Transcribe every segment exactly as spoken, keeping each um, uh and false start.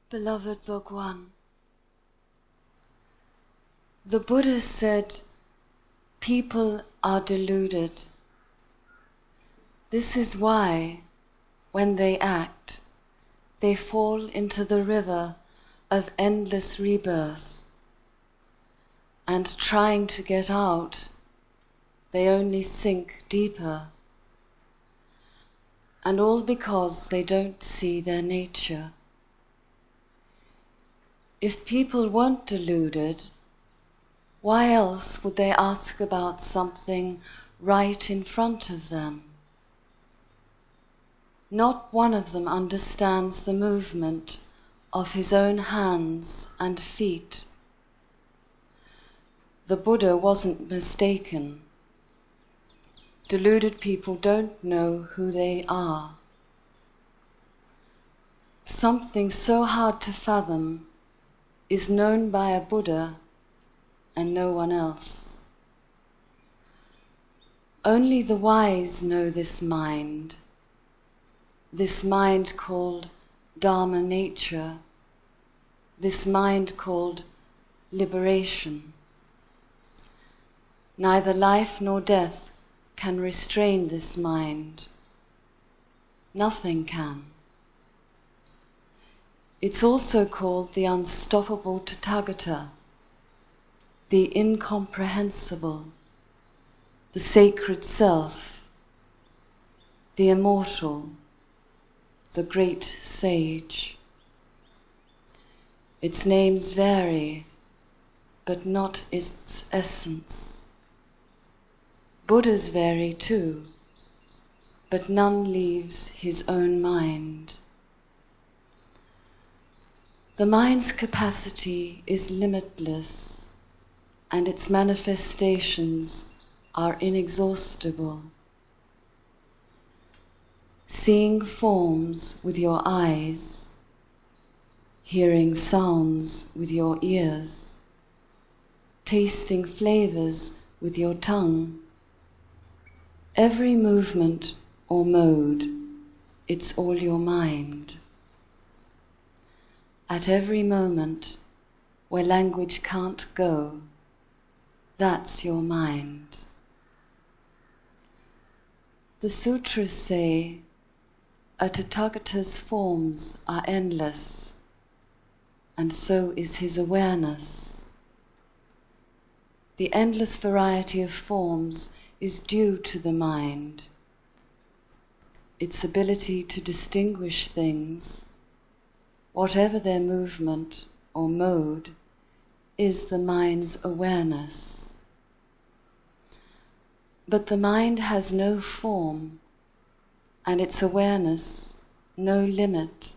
Beloved Bhagwan, the Buddha said, people are deluded. This is why, when they act, they fall into the river of endless rebirth, and trying to get out, they only sink deeper, and all because they don't see their nature. If people weren't deluded, why else would they ask about something right in front of them? Not one of them understands the movement of his own hands and feet. The Buddha wasn't mistaken. Deluded people don't know who they are. Something so hard to fathom is known by a Buddha and no one else. Only the wise know this mind, this mind called Dharma nature, this mind called liberation. Neither life nor death can restrain this mind. Nothing can. It's also called the unstoppable Tathagata, the incomprehensible, the sacred self, the immortal, the great sage. Its names vary, but not its essence. Buddhas vary too, but none leaves his own mind. The mind's capacity is limitless, and its manifestations are inexhaustible. Seeing forms with your eyes, hearing sounds with your ears, tasting flavors with your tongue, every movement or mode, it's all your mind. At every moment where language can't go, that's your mind. The sutras say a Tathagata's forms are endless, and so is his awareness. The endless variety of forms is due to the mind. Its ability to distinguish things, whatever their movement or mode, is the mind's awareness. But the mind has no form, and its awareness no limit.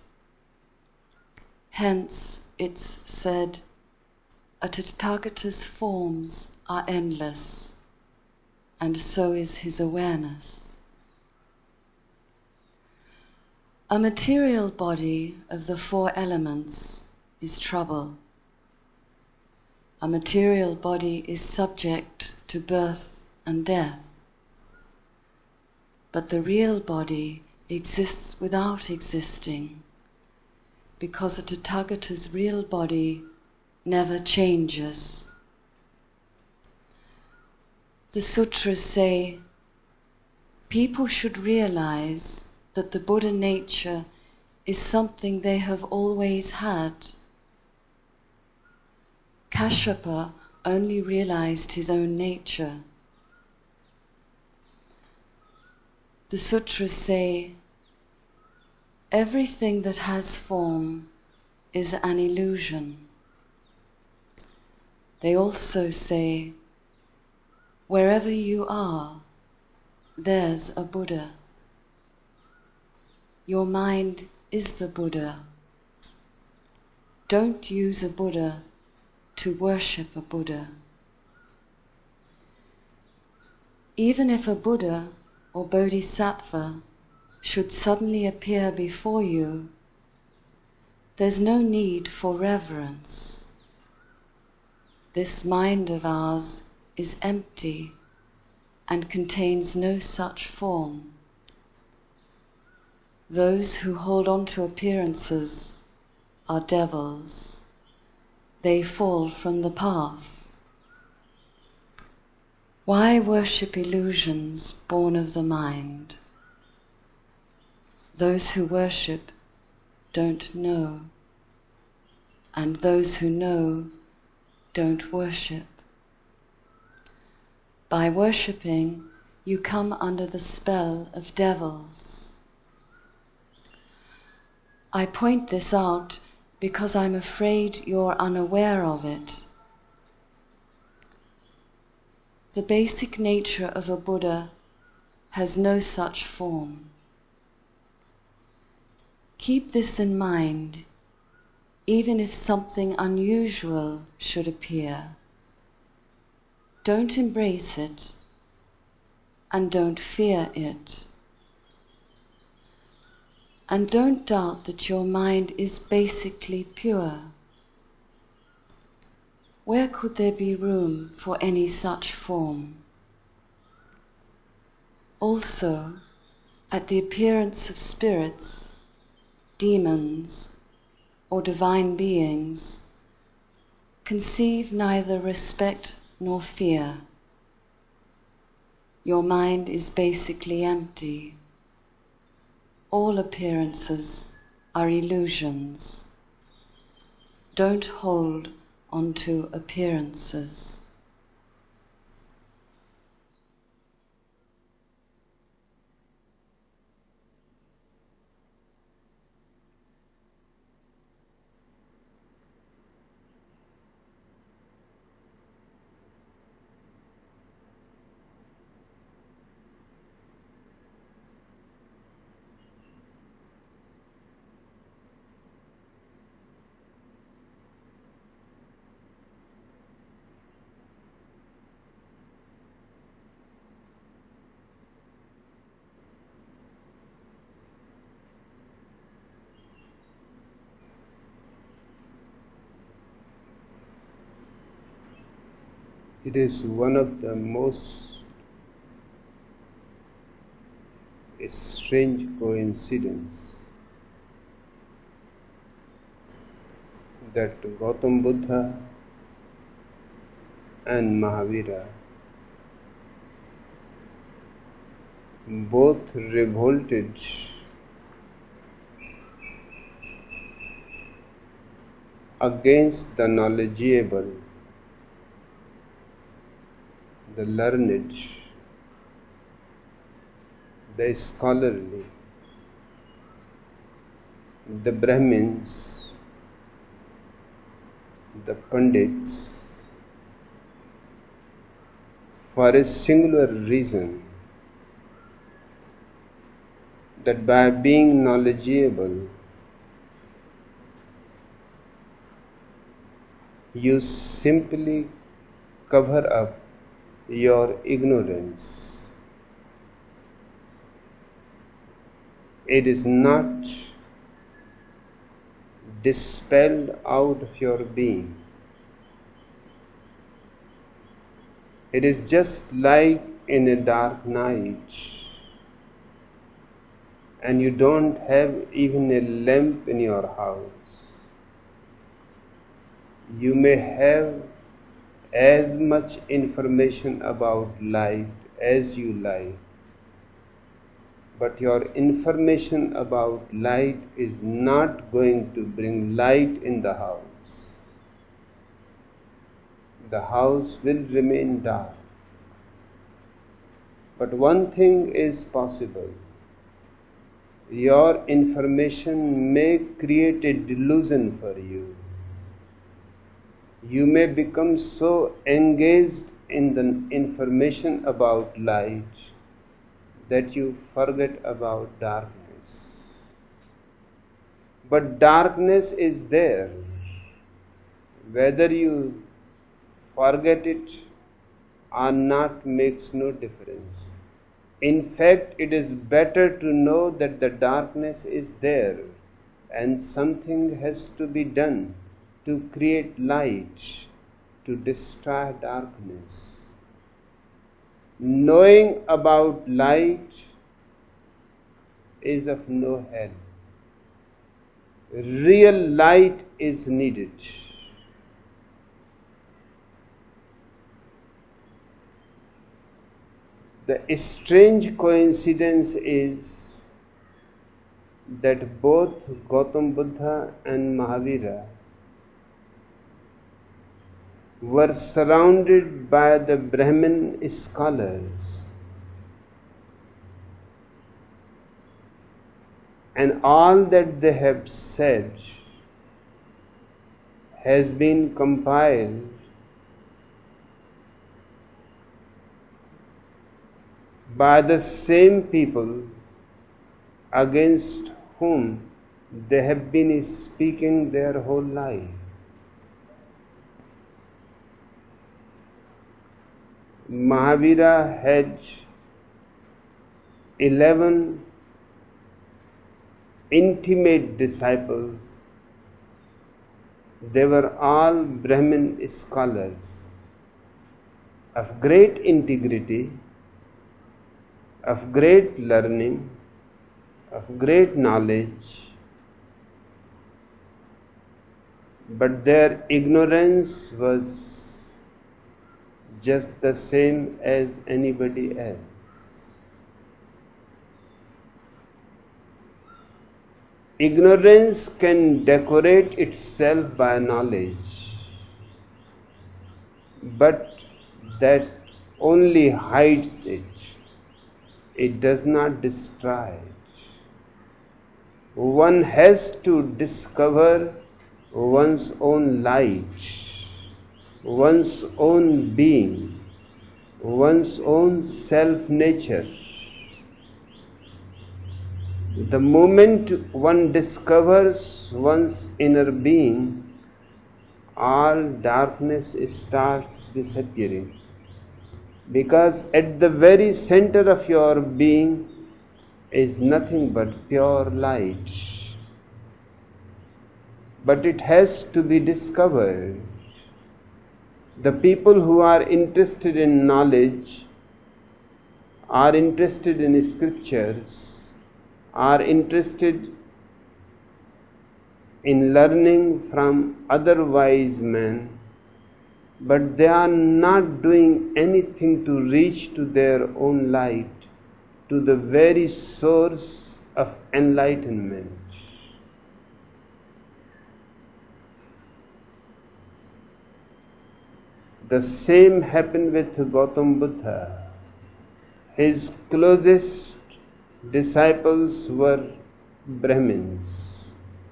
Hence it's said, a Tathagata's forms are endless, and so is his awareness. A material body of the four elements is trouble. A material body is subject to birth and death. But the real body exists without existing, because a Tathagata's real body never changes. The sutras say, people should realize that the Buddha nature is something they have always had. Kashyapa only realized his own nature. The sutras say, everything that has form is an illusion. They also say, wherever you are, there's a Buddha. Your mind is the Buddha. Don't use a Buddha to worship a Buddha. Even if a Buddha or Bodhisattva should suddenly appear before you, there's no need for reverence. This mind of ours is empty and contains no such form. Those who hold on to appearances are devils. They fall from the path. Why worship illusions born of the mind? Those who worship don't know, and those who know don't worship. By worshipping, you come under the spell of devils. I point this out because I'm afraid you're unaware of it. The basic nature of a Buddha has no such form. Keep this in mind, even if something unusual should appear. Don't embrace it, and don't fear it. And don't doubt that your mind is basically pure. Where could there be room for any such form? Also, at the appearance of spirits, demons, or divine beings, conceive neither respect nor fear. Your mind is basically empty. All appearances are illusions. Don't hold onto appearances. It is one of the most strange coincidences that Gautam Buddha and Mahavira both revolted against the knowledgeable, the learned, the scholarly, the Brahmins, the Pandits, for a singular reason, that by being knowledgeable, you simply cover up your ignorance. It is not dispelled out of your being. It is just like in a dark night, and you don't have even a lamp in your house. You may have as much information about light as you like, but your information about light is not going to bring light in the house. The house will remain dark. But one thing is possible. Your information may create a delusion for you. You may become so engaged in the information about light that you forget about darkness. But darkness is there. Whether you forget it or not makes no difference. In fact, it is better to know that the darkness is there and something has to be done to create light, to destroy darkness. Knowing about light is of no help. real light is needed. The strange coincidence is that both Gautam Buddha and Mahavira were surrounded by the Brahmin scholars, and all that they have said has been compiled by the same people against whom they have been speaking their whole life. Mahavira had eleven intimate disciples. They were all Brahmin scholars of great integrity, of great learning, of great knowledge, but their ignorance was just the same as anybody else. Ignorance can decorate itself by knowledge, but that only hides it. It does not destroy it. One has to discover one's own light, one's own being, one's own self-nature. The moment one discovers one's inner being, all darkness starts disappearing. Because at the very center of your being is nothing but pure light. But it has to be discovered. The people who are interested in knowledge, are interested in scriptures, are interested in learning from other wise men, but they are not doing anything to reach to their own light, to the very source of enlightenment. The same happened with Gautam Buddha. His closest disciples were Brahmins,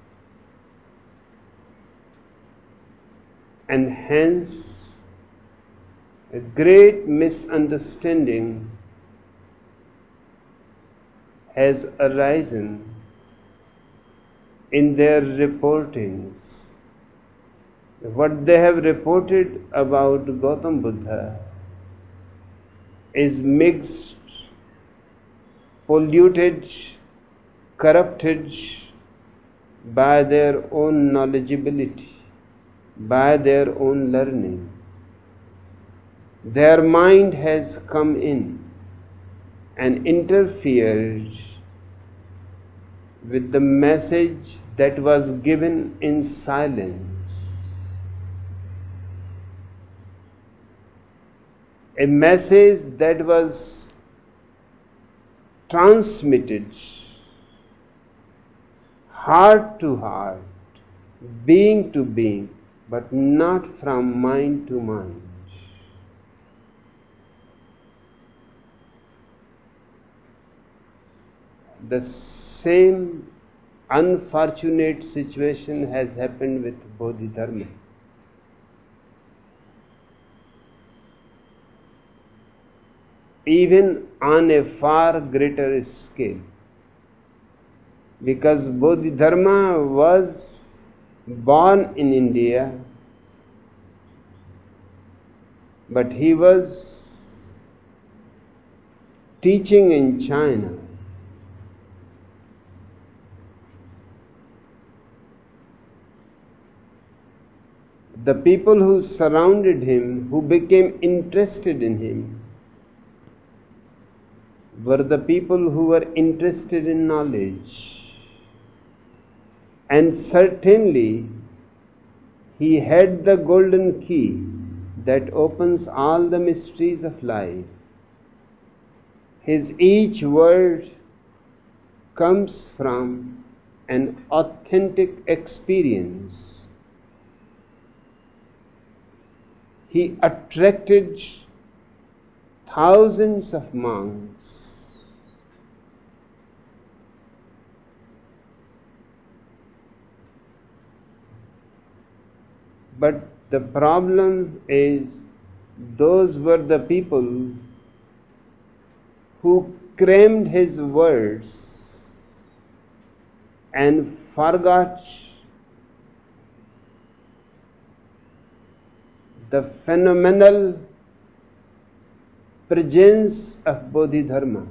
and hence a great misunderstanding has arisen in their reportings. What they have reported about Gautam Buddha is mixed, polluted, corrupted by their own knowledgeability, by their own learning. Their mind has come in and interfered with the message that was given in silence. A message that was transmitted heart to heart, being to being, but not from mind to mind. The same unfortunate situation has happened with Bodhidharma. Even on a far greater scale, because Bodhidharma was born in India, but he was teaching in China. The people who surrounded him, who became interested in him, were the people who were interested in knowledge. And certainly he had the golden key that opens all the mysteries of life. His each word comes from an authentic experience. He attracted thousands of monks. But the problem is, those were the people who crammed his words and forgot the phenomenal presence of Bodhidharma.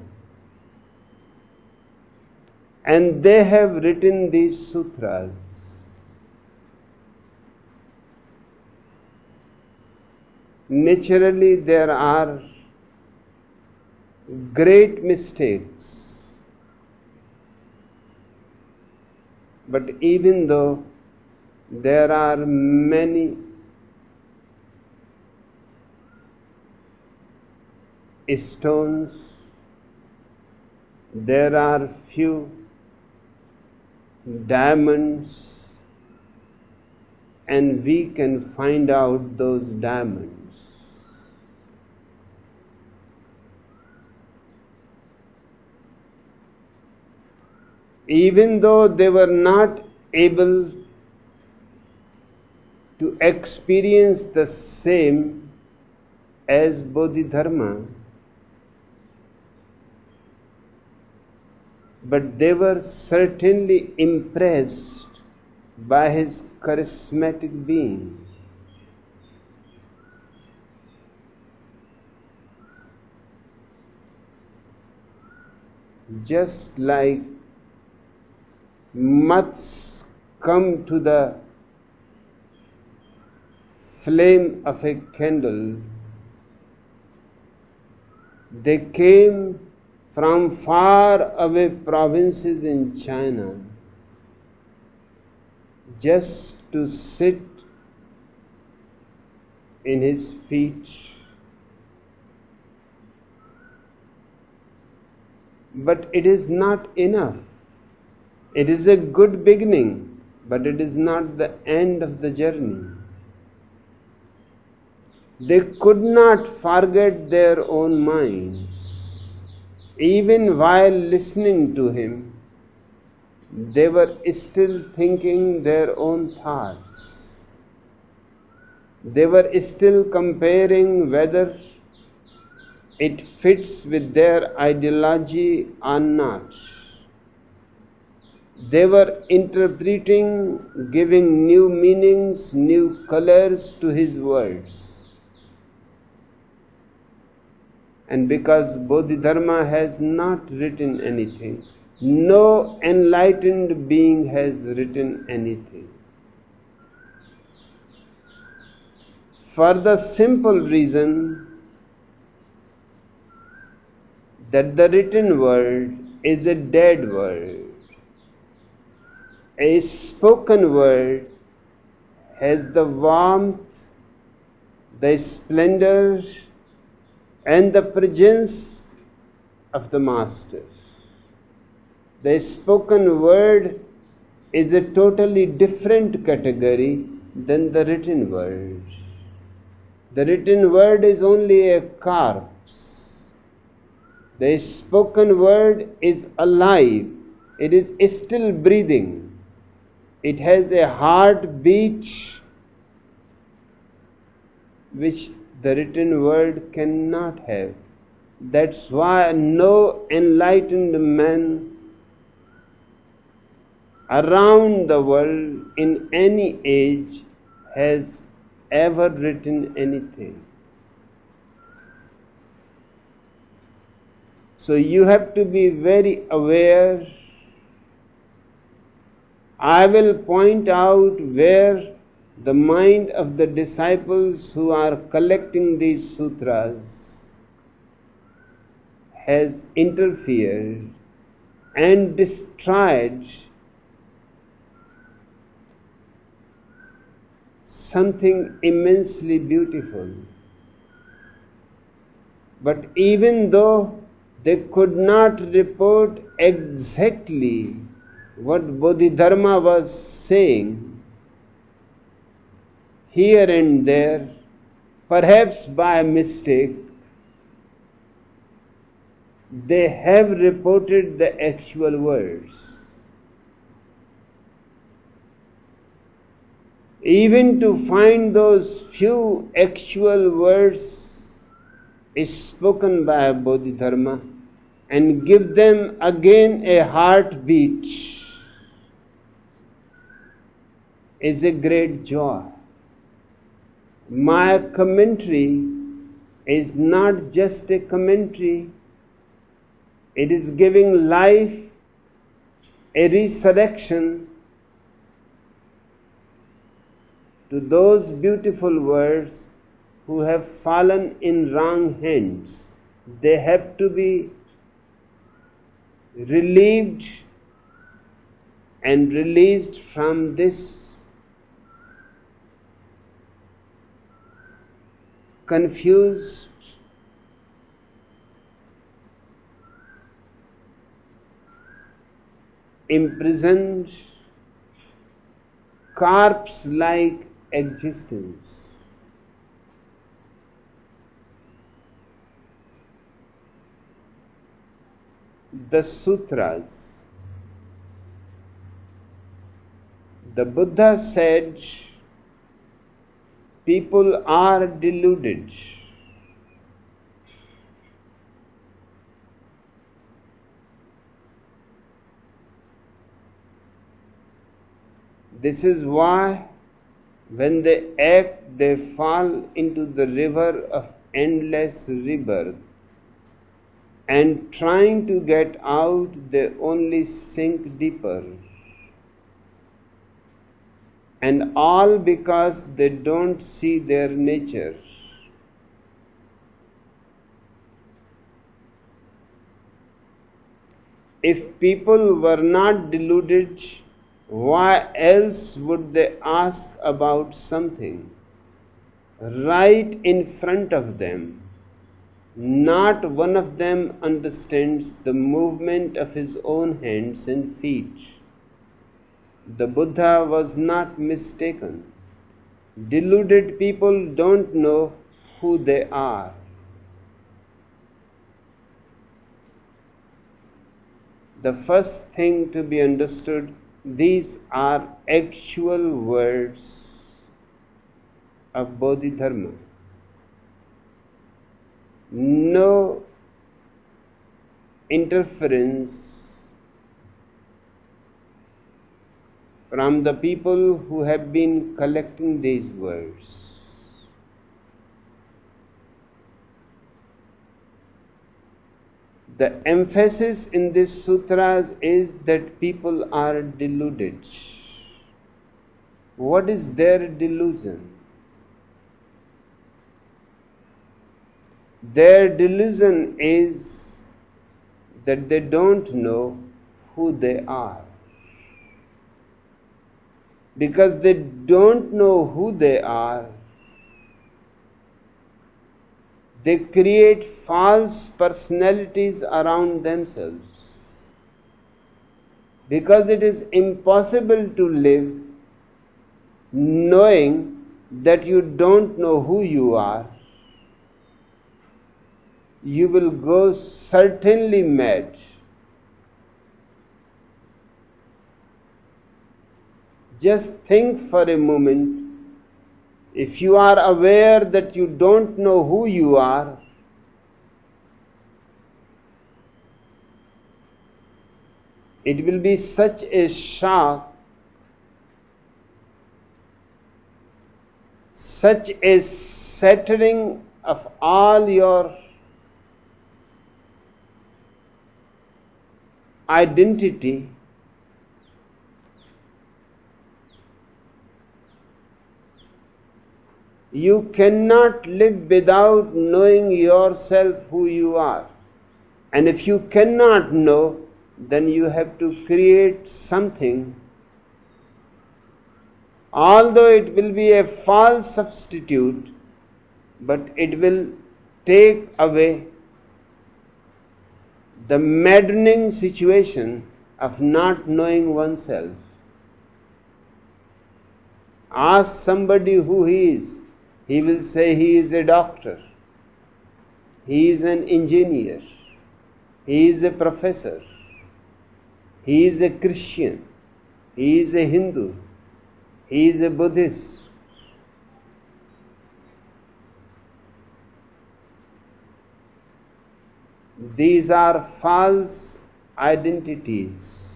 And they have written these sutras. Naturally, there are great mistakes. But even though there are many stones, there are few diamonds, and we can find out those diamonds. Even though they were not able to experience the same as Bodhidharma, but they were certainly impressed by his charismatic being. Just like moths come to the flame of a candle, they came from far away provinces in China just to sit in his feet. But it is not enough. It is a good beginning, but it is not the end of the journey. They could not forget their own minds. Even while listening to him, they were still thinking their own thoughts. They were still comparing whether it fits with their ideology or not. They were interpreting, giving new meanings, new colors to his words. And because Bodhidharma has not written anything, no enlightened being has written anything. For the simple reason that the written word is a dead word. A spoken word has the warmth, the splendor, and the presence of the Master. The spoken word is a totally different category than the written word. The written word is only a corpse. The spoken word is alive. It is still breathing. It has a heartbeat which the written word cannot have. That's why no enlightened man around the world in any age has ever written anything. So you have to be very aware. I will point out where the mind of the disciples who are collecting these sutras has interfered and destroyed something immensely beautiful. But even though they could not report exactly what Bodhidharma was saying, here and there, perhaps by mistake, they have reported the actual words. Even to find those few actual words is spoken by Bodhidharma and give them again a heartbeat is a great joy. My commentary is not just a commentary, it is giving life, a resurrection to those beautiful words who have fallen in wrong hands. They have to be relieved and released from this confused, imprisoned, corpse-like existence. The sutras, the Buddha said, people are deluded. This is why when they act, they fall into the river of endless rebirth. And trying to get out, they only sink deeper. And all because they don't see their nature. If people were not deluded, why else would they ask about something right in front of them? Not one of them understands the movement of his own hands and feet. The Buddha was not mistaken. Deluded people don't know who they are. The first thing to be understood, these are actual words of Bodhidharma. No interference from the people who have been collecting these words. The emphasis in these sutras is that people are deluded. What is their delusion? Their delusion is that they don't know who they are. Because they don't know who they are, they create false personalities around themselves. Because it is impossible to live knowing that you don't know who you are, you will go certainly mad. Just think for a moment, if you are aware that you don't know who you are, it will be such a shock, such a shattering of all your identity, you cannot live without knowing yourself who you are. And if you cannot know, then you have to create something although it will be a false substitute, but it will take away the maddening situation of not knowing oneself. Ask somebody who he is, he will say he is a doctor, he is an engineer, he is a professor, he is a Christian, he is a Hindu, he is a Buddhist. These are false identities.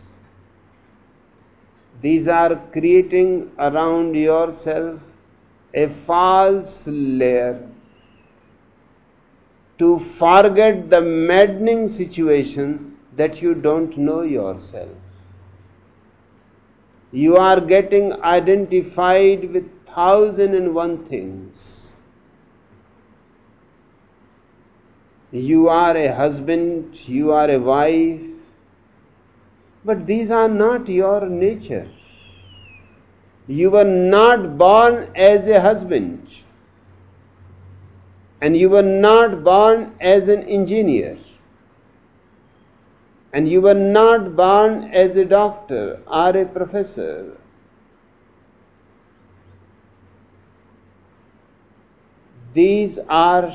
These are creating around yourself a false layer to forget the maddening situation that you don't know yourself. You are getting identified with thousand and one things. You are a husband, you are a wife, but these are not your nature. You were not born as a husband, and you were not born as an engineer, and you were not born as a doctor or a professor. These are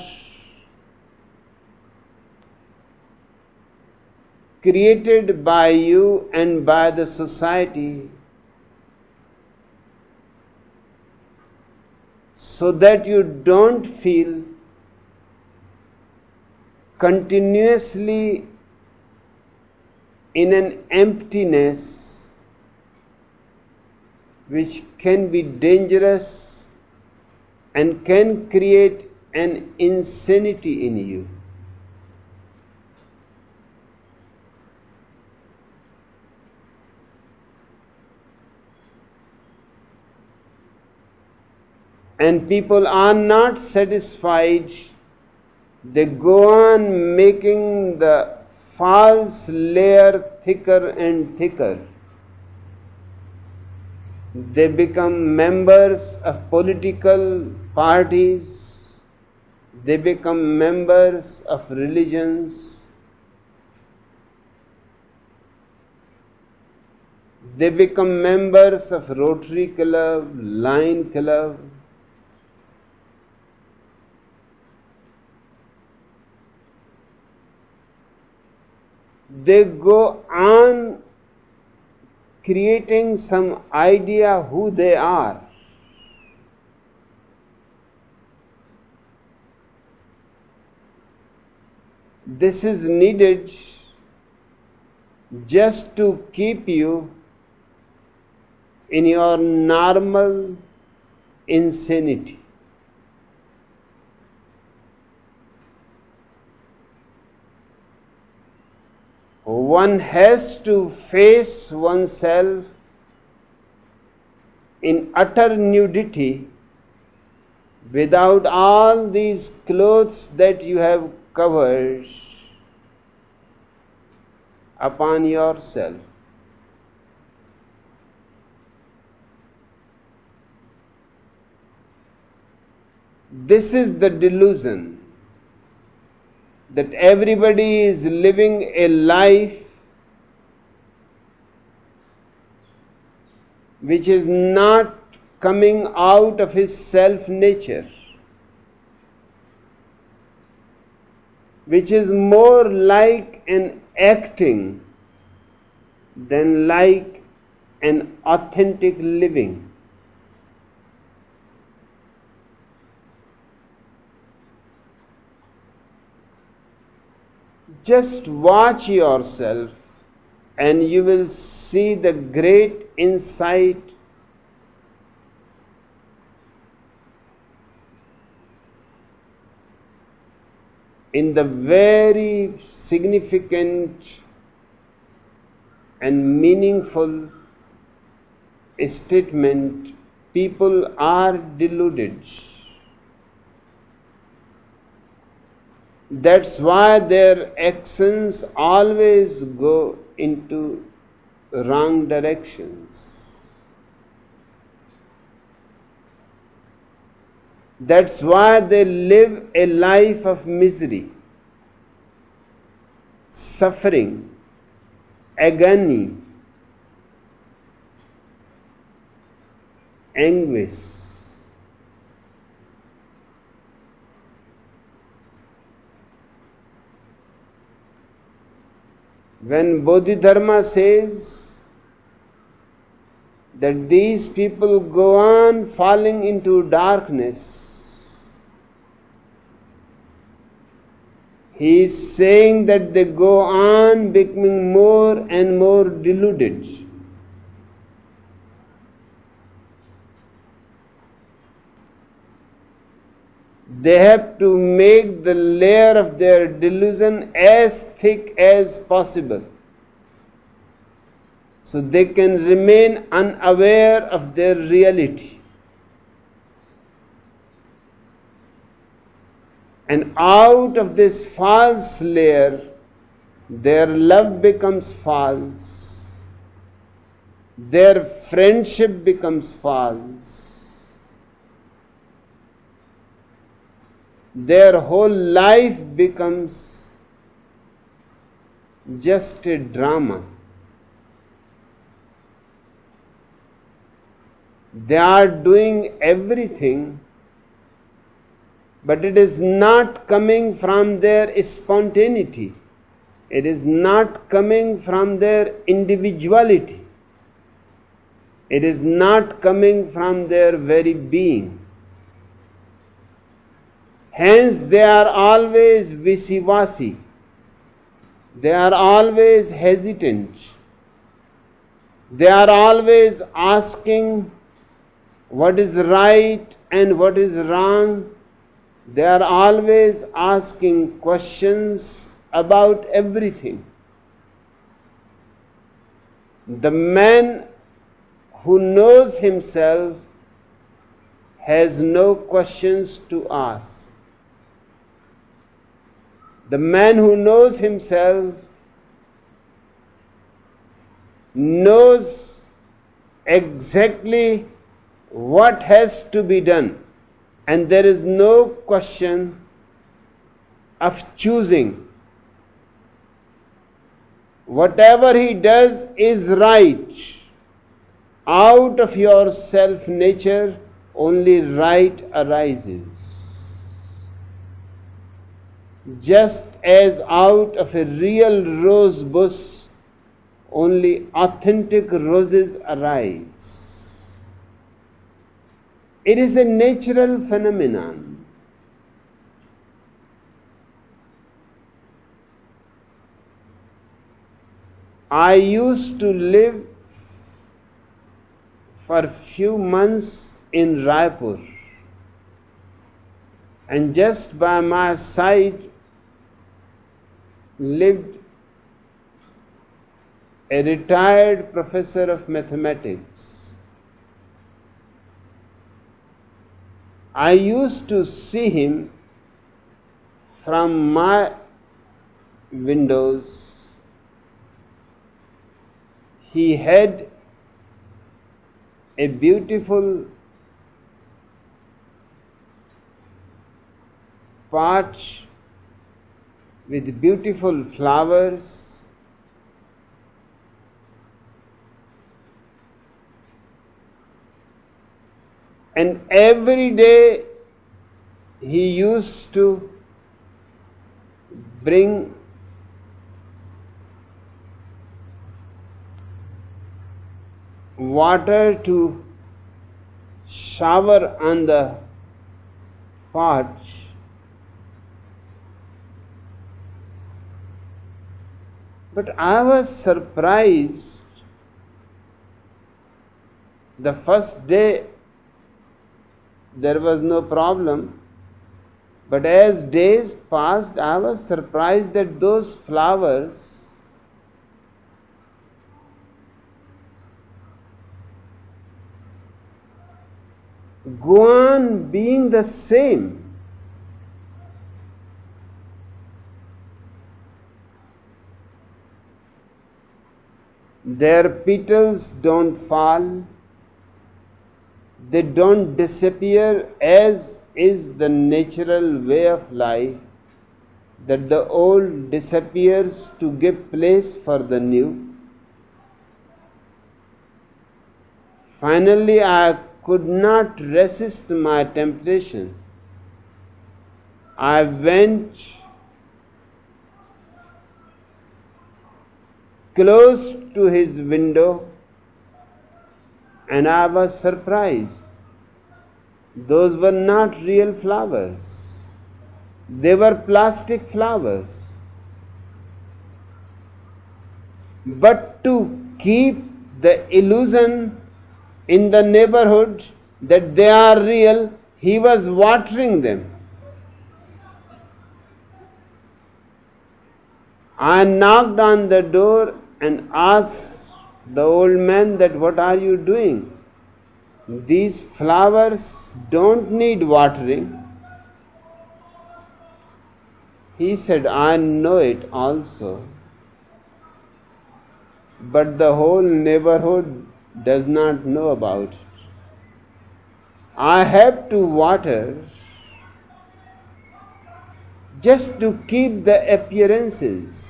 created by you and by the society so that you don't feel continuously in an emptiness which can be dangerous and can create an insanity in you. And people are not satisfied. They go on making the false layer thicker and thicker. They become members of political parties. They become members of religions. They become members of Rotary Club, Lion Club. They go on creating some idea who they are. This is needed just to keep you in your normal insanity. One has to face oneself in utter nudity without all these clothes that you have covered upon yourself. This is the delusion that everybody is living a life which is not coming out of his self-nature, which is more like an acting than like an authentic living. Just watch yourself and you will see the great insight in the very significant and meaningful statement, people are deluded. That's why their actions always go into wrong directions. That's why they live a life of misery, suffering, agony, anguish. When Bodhidharma says that these people go on falling into darkness, he is saying that they go on becoming more and more deluded. They have to make the layer of their delusion as thick as possible, so they can remain unaware of their reality. And out of this false layer, their love becomes false, their friendship becomes false, their whole life becomes just a drama. They are doing everything, but it is not coming from their spontaneity. It is not coming from their individuality. It is not coming from their very being. Hence, they are always wishy-washy. They are always hesitant. They are always asking what is right and what is wrong. They are always asking questions about everything. The man who knows himself has no questions to ask. The man who knows himself knows exactly what has to be done, and there is no question of choosing. Whatever he does is right. Out of your self-nature, only right arises. Just as out of a real rose bush, only authentic roses arise. It is a natural phenomenon. I used to live for few months in Raipur, and just by my side lived a retired professor of mathematics. I used to see him from my windows. He had a beautiful pot with beautiful flowers, and every day he used to bring water to shower on the pot. But I was surprised. The first day there was no problem, but as days passed, I was surprised that those flowers go on being the same. Their petals don't fall, they don't disappear as is the natural way of life, that the old disappears to give place for the new. Finally, I could not resist my temptation. I went close to his window and I was surprised. Those were not real flowers. They were plastic flowers. But to keep the illusion in the neighborhood that they are real, he was watering them. I knocked on the door and asked the old man that, what are you doing? These flowers don't need watering. He said, I know it also, but the whole neighborhood does not know about it. I have to water just to keep the appearances.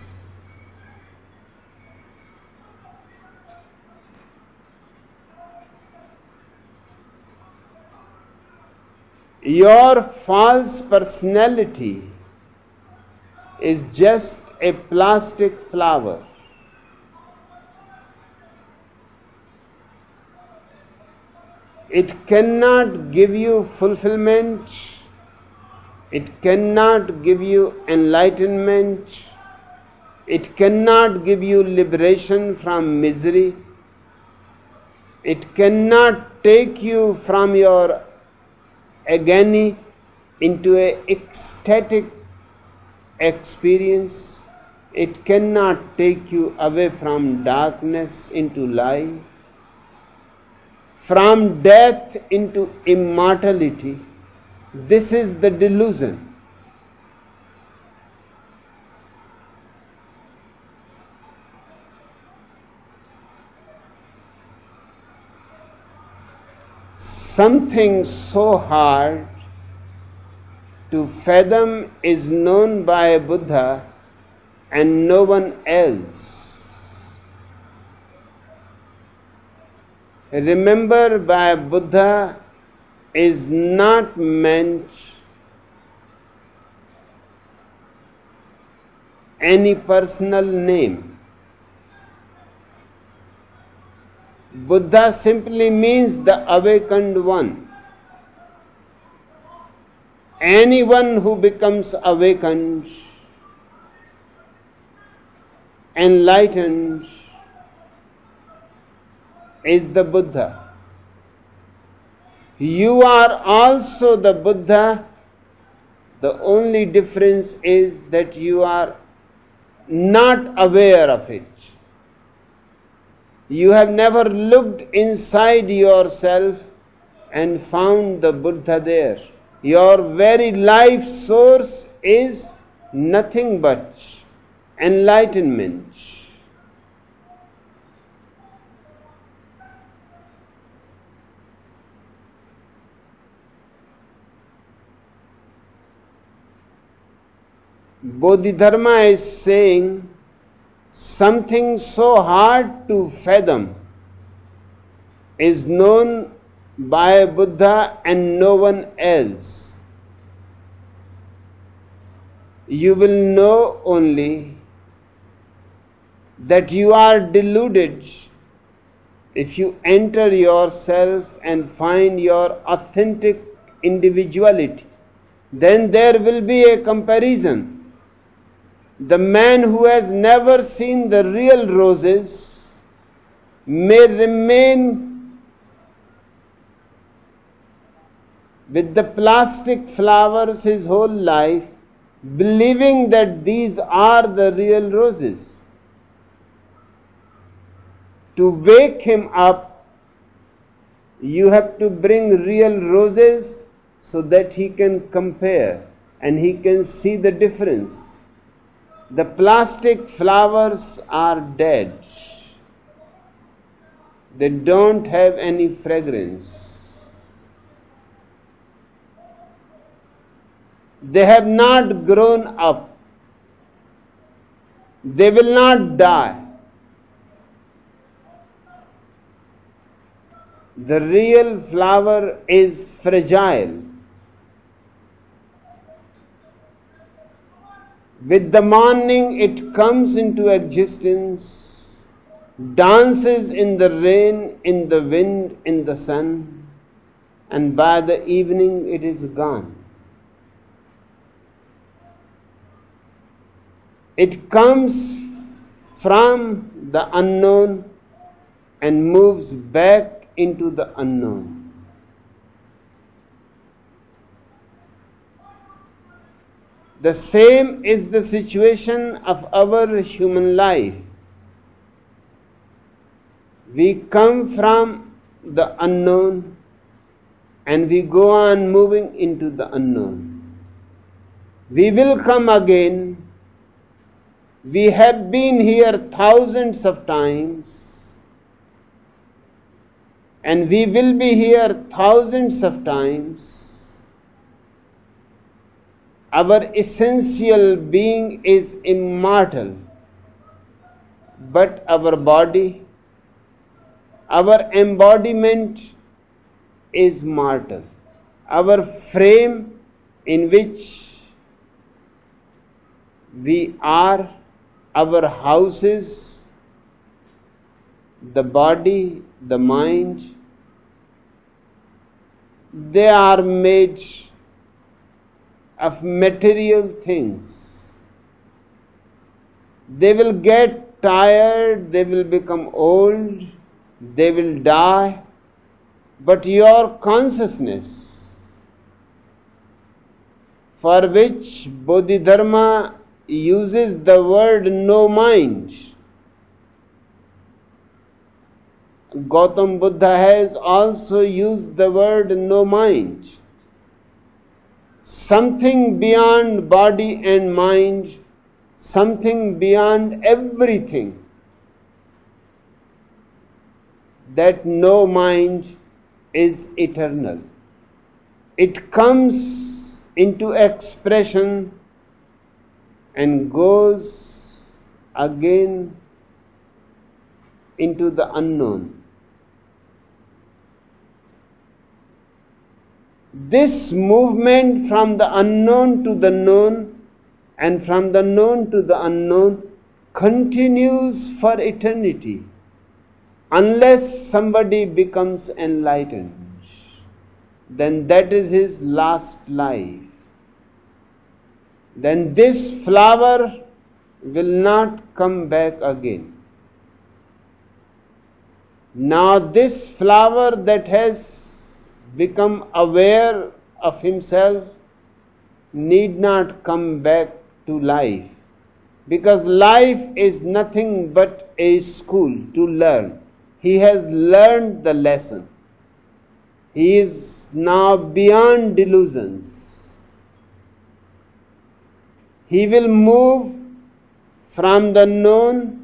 Your false personality is just a plastic flower. It cannot give you fulfillment. It cannot give you enlightenment. It cannot give you liberation from misery. It cannot take you from your agony into an ecstatic experience. It cannot take you away from darkness into light, from death into immortality. This is the delusion. Something so hard to fathom is known by Buddha and no one else. Remember, by Buddha is not meant any personal name. Buddha simply means the awakened one. Anyone who becomes awakened, enlightened, is the Buddha. You are also the Buddha. The only difference is that you are not aware of it. You have never looked inside yourself and found the Buddha there. Your very life source is nothing but enlightenment. Bodhidharma is saying something so hard to fathom is known by Buddha and no one else. You will know only that you are deluded if you enter yourself and find your authentic individuality. Then there will be a comparison. The man who has never seen the real roses may remain with the plastic flowers his whole life, believing that these are the real roses. To wake him up, you have to bring real roses so that he can compare and he can see the difference. The plastic flowers are dead. They don't have any fragrance. They have not grown up. They will not die. The real flower is fragile. With the morning it comes into existence, dances in the rain, in the wind, in the sun, and by the evening it is gone. It comes from the unknown and moves back into the unknown. The same is the situation of our human life. We come from the unknown and we go on moving into the unknown. We will come again. We have been here thousands of times and we will be here thousands of times. Our essential being is immortal, but our body, our embodiment is mortal. Our frame in which we are, our houses, the body, the mind, they are made of material things. They will get tired, they will become old, they will die, but your consciousness, for which Bodhidharma uses the word no mind, Gautam Buddha has also used the word no mind. Something beyond body and mind, something beyond everything. That no mind is eternal. It comes into expression and goes again into the unknown. This movement from the unknown to the known and from the known to the unknown continues for eternity unless somebody becomes enlightened. Then that is his last life. Then this flower will not come back again. Now this flower that has become aware of himself need not come back to life, because life is nothing but a school to learn. He has learned the lesson. He is now beyond delusions. He will move from the known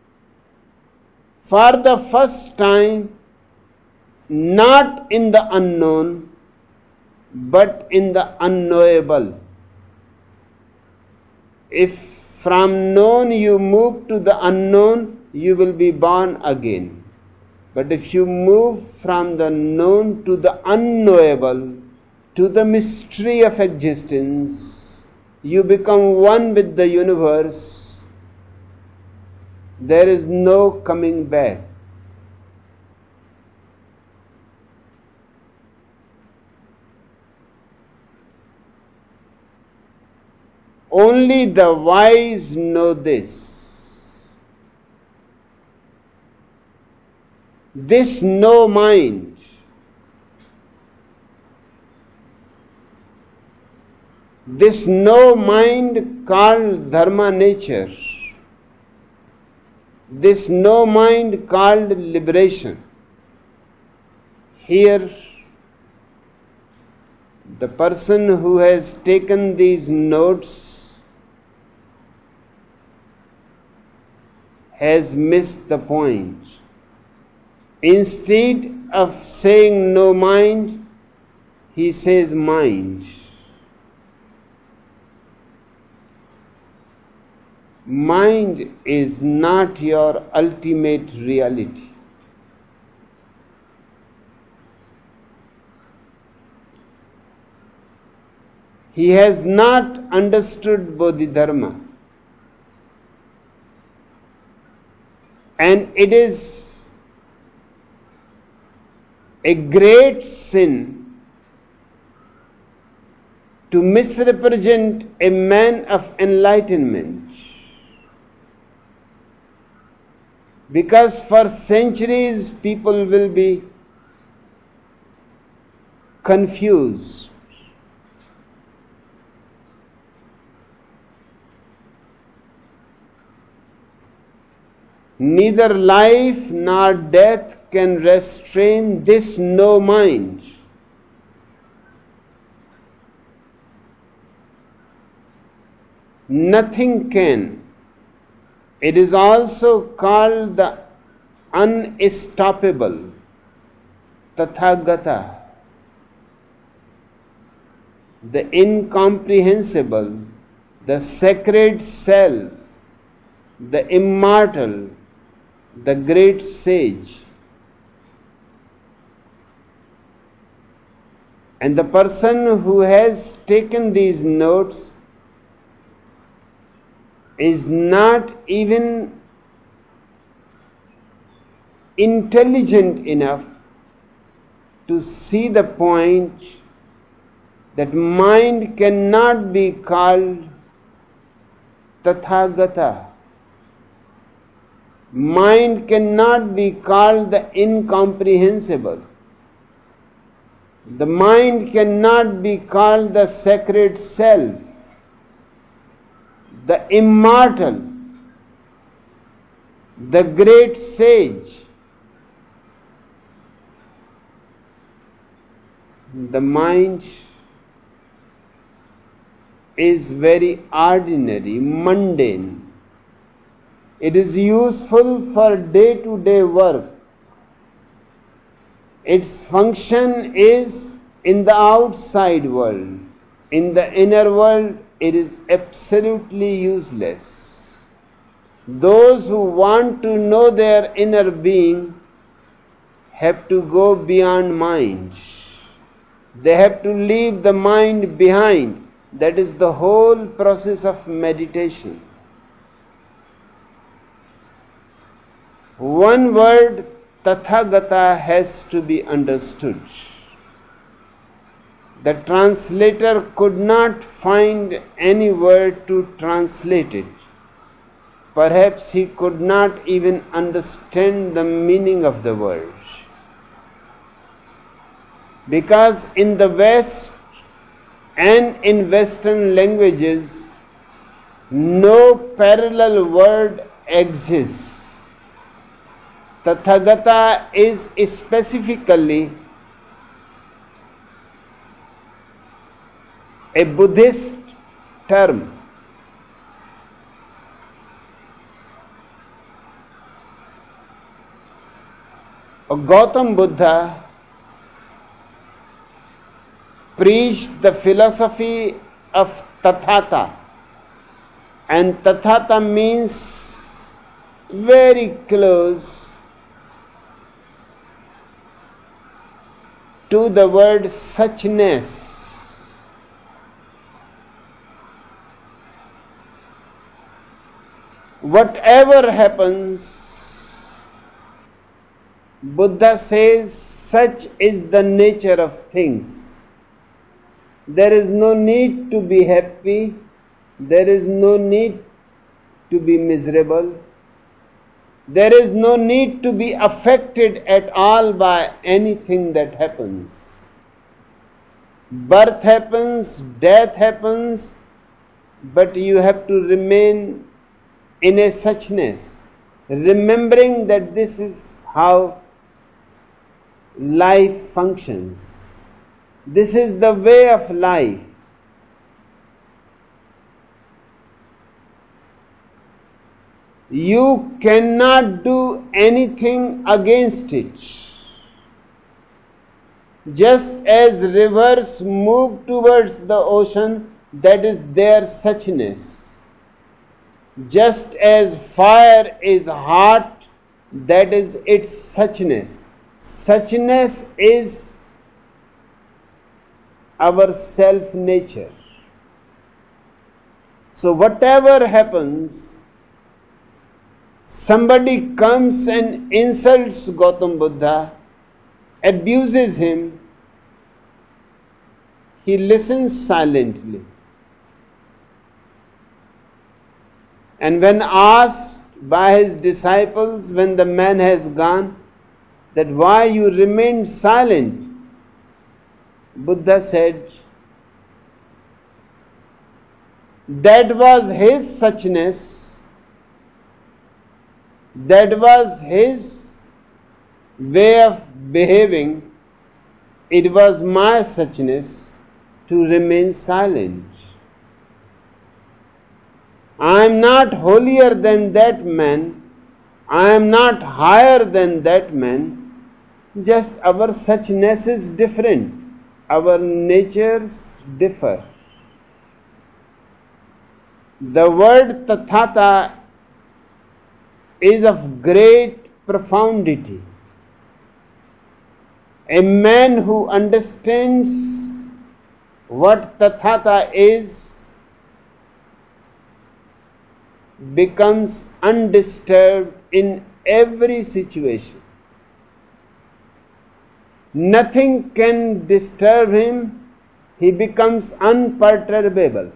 for the first time, not in the unknown, but in the unknowable. If from known you move to the unknown, you will be born again. But if you move from the known to the unknowable, to the mystery of existence, you become one with the universe. There is no coming back. Only the wise know this. This no mind, this no mind called dharma nature, this no mind called liberation. Here, the person who has taken these notes has missed the point. Instead of saying no mind, he says mind. mind is not your ultimate reality. He has not understood Bodhidharma. And it is a great sin to misrepresent a man of enlightenment, because for centuries people will be confused. Neither life nor death can restrain this no mind. Nothing can. It is also called the unstoppable, Tathagata, the incomprehensible, the sacred self, the immortal, the great sage. And the person who has taken these notes is not even intelligent enough to see the point that mind cannot be called Tathagata. Mind cannot be called the incomprehensible. The mind cannot be called the sacred self, the immortal, the great sage. The mind is very ordinary, mundane. It is useful for day-to-day work. Its function is in the outside world. In the inner world, it is absolutely useless. Those who want to know their inner being have to go beyond mind. They have to leave the mind behind. That is the whole process of meditation. One word, Tathagata, has to be understood. The translator could not find any word to translate it. Perhaps he could not even understand the meaning of the word. Because in the West and in Western languages, no parallel word exists. Tathagata is specifically a Buddhist term. Gautam Buddha preached the philosophy of Tathata, and Tathata means very close to the word suchness. Whatever happens, Buddha says, such is the nature of things. There is no need to be happy. There is no need to be miserable. There is no need to be affected at all by anything that happens. Birth happens, death happens, but you have to remain in a suchness, remembering that this is how life functions. This is the way of life. You cannot do anything against it. Just as rivers move towards the ocean, that is their suchness. Just as fire is hot, that is its suchness. Suchness is our self-nature. So whatever happens, somebody comes and insults Gautam Buddha, abuses him, he listens silently. And when asked by his disciples, when the man has gone, that why you remained silent, Buddha said, that was his suchness, that was his way of behaving, it was my suchness to remain silent. I am not holier than that man, I am not higher than that man, just our suchness is different, our natures differ. The word Tathata is of great profundity. A man who understands what Tathata is becomes undisturbed in every situation. Nothing can disturb him, he becomes unperturbable.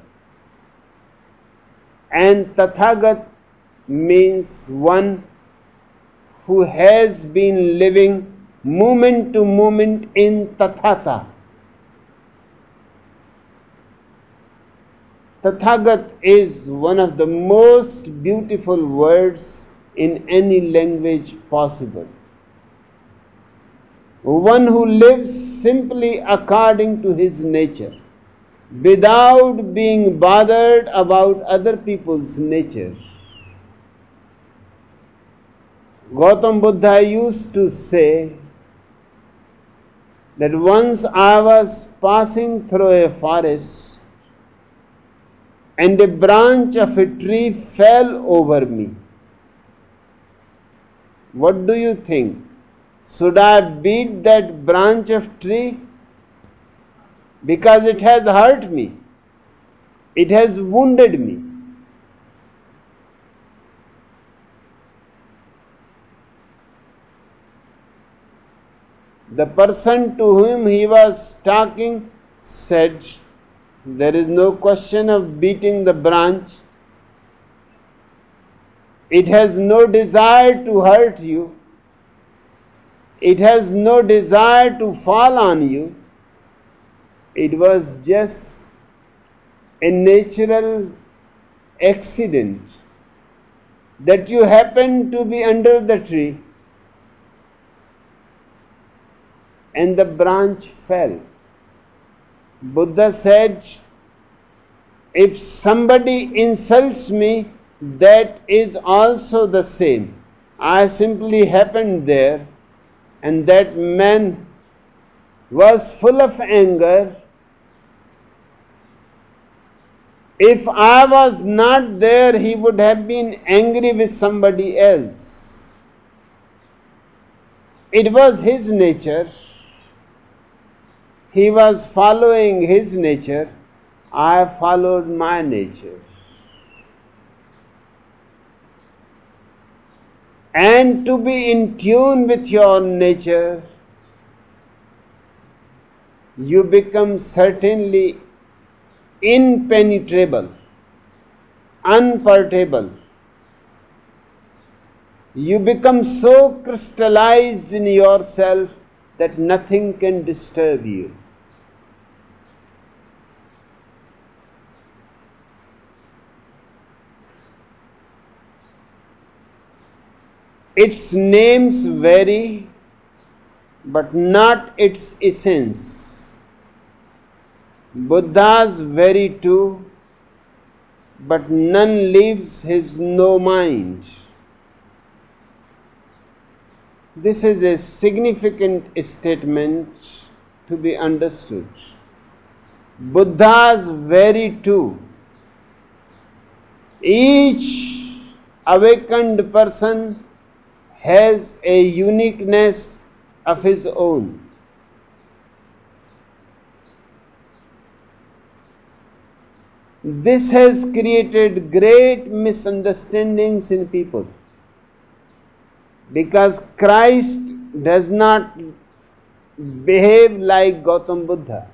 And Tathagat means one who has been living moment to moment in Tathata. Tathagat is one of the most beautiful words in any language possible. One who lives simply according to his nature, without being bothered about other people's nature. Gautam Buddha used to say that once I was passing through a forest and a branch of a tree fell over me. What do you think? Should I beat that branch of tree? Because it has hurt me. It has wounded me. The person to whom he was talking said, there is no question of beating the branch. It has no desire to hurt you. It has no desire to fall on you. It was just a natural accident that you happened to be under the tree and the branch fell. Buddha said, if somebody insults me, that is also the same. I simply happened there, and that man was full of anger. If I was not there, he would have been angry with somebody else. It was his nature. He was following his nature. I followed my nature. And to be in tune with your nature, you become certainly impenetrable, unperturbable. You become so crystallized in yourself that nothing can disturb you. Its names vary, but not its essence. Buddha's vary too, but none leaves his no mind. This is a significant statement to be understood. Buddha's vary too, Each awakened person has a uniqueness of his own. This has created great misunderstandings in people, because Christ does not behave like Gautam Buddha.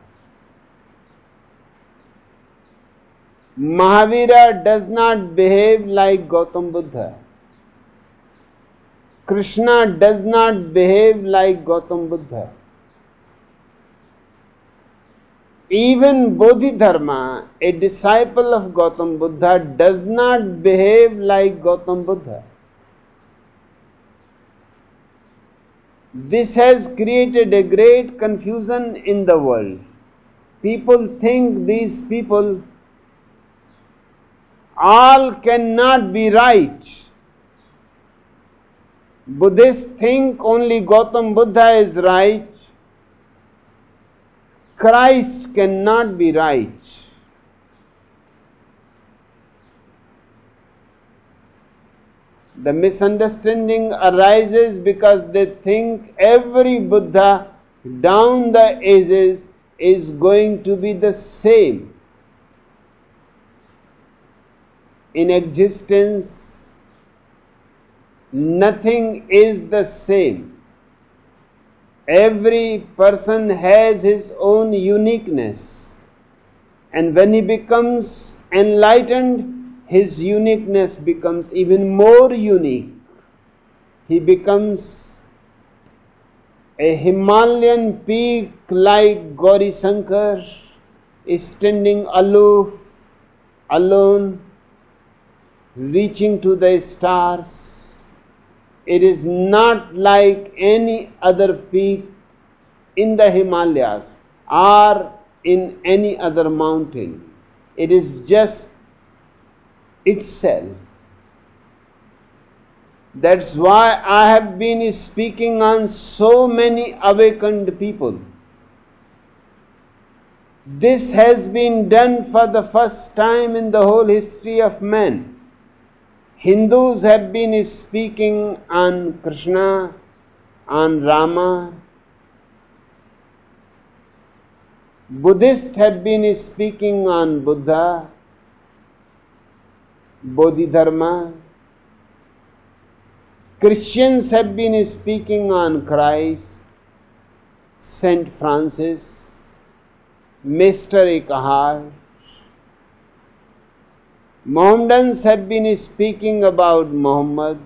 Mahavira does not behave like Gautam Buddha. Krishna does not behave like Gautam Buddha. Even Bodhidharma, a disciple of Gautam Buddha, does not behave like Gautam Buddha. This has created a great confusion in the world. People think these people all cannot be right. Buddhists think only Gautam Buddha is right. Christ cannot be right. The misunderstanding arises because they think every Buddha down the ages is going to be the same. In existence, nothing is the same. Every person has his own uniqueness, and when he becomes enlightened, his uniqueness becomes even more unique. He becomes a Himalayan peak like Gauri Shankar, standing aloof, alone, reaching to the stars. It is not like any other peak in the Himalayas or in any other mountain. It is just itself. That's why I have been speaking on so many awakened people. This has been done for the first time in the whole history of man. Hindus have been speaking on Krishna, on Rama. Buddhists have been speaking on Buddha, Bodhidharma. Christians have been speaking on Christ, Saint Francis, Mister Eckhart. Mohammedans have been speaking about Muhammad.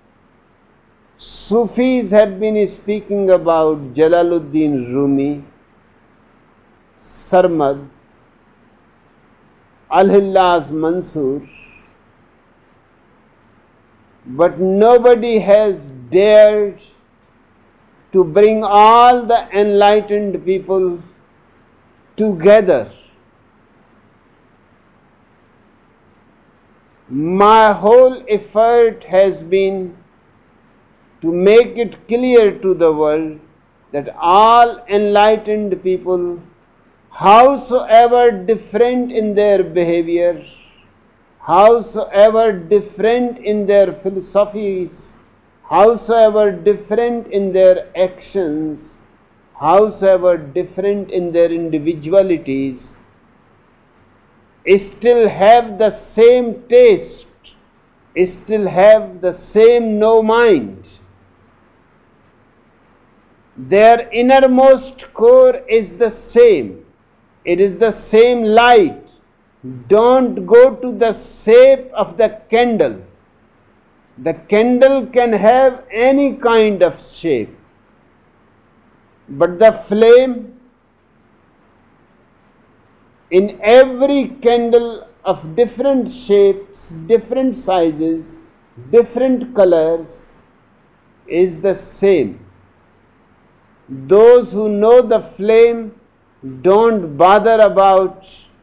Sufis have been speaking about Jalaluddin Rumi, Sarmad, Al-Hillaz Mansur. But nobody has dared to bring all the enlightened people together. My whole effort has been to make it clear to the world that all enlightened people, howsoever different in their behavior, howsoever different in their philosophies, howsoever different in their actions, howsoever different in their individualities, still have the same taste, still have the same no mind. Their innermost core is the same. It is the same light. Don't go to the shape of the candle. The candle can have any kind of shape, but the flame, in every candle of different shapes, different sizes, different colors, is the same. Those who know the flame don't bother about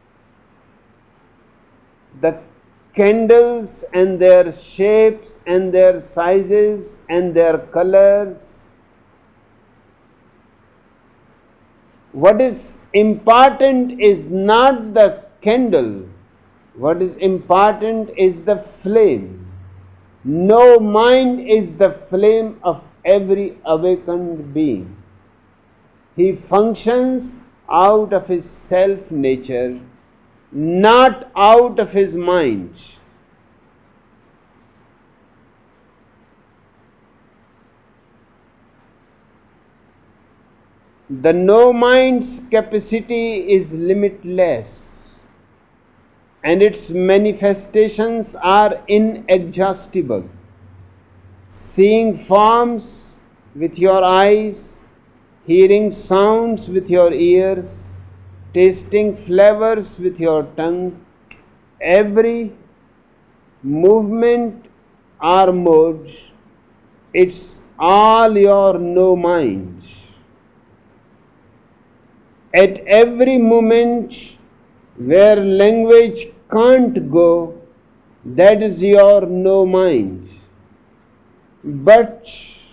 the candles and their shapes and their sizes and their colors. What is important is not the candle, What is important is the flame. No mind is the flame of every awakened being. He functions out of his self nature, not out of his mind. The no mind's capacity is limitless, and its manifestations are inexhaustible. Seeing forms with your eyes, hearing sounds with your ears, tasting flavors with your tongue, every movement or mode, it's all your no mind. At every moment where language can't go, that is your no mind. But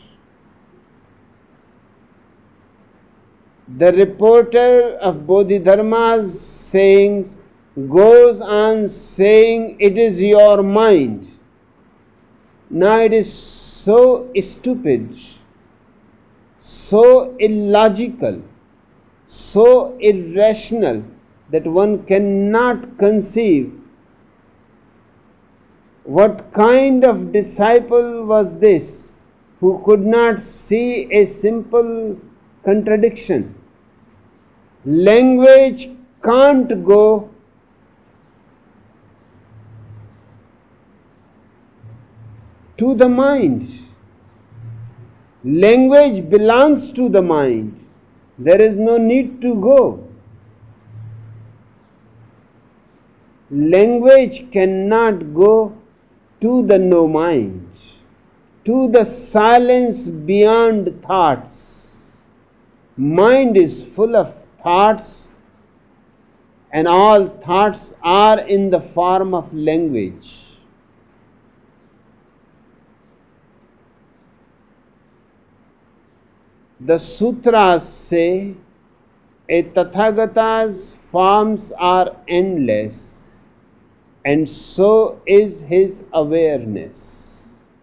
the reporter of Bodhidharma's sayings goes on saying it is your mind. Now it is so stupid, so illogical, so irrational that one cannot conceive what kind of disciple was this who could not see a simple contradiction. Language can't go to the mind. Language belongs to the mind. There is no need to go. Language cannot go to the no mind, to the silence beyond thoughts. Mind is full of thoughts, and all thoughts are in the form of language. The sutras say a Tathagata's forms are endless, and so is his awareness.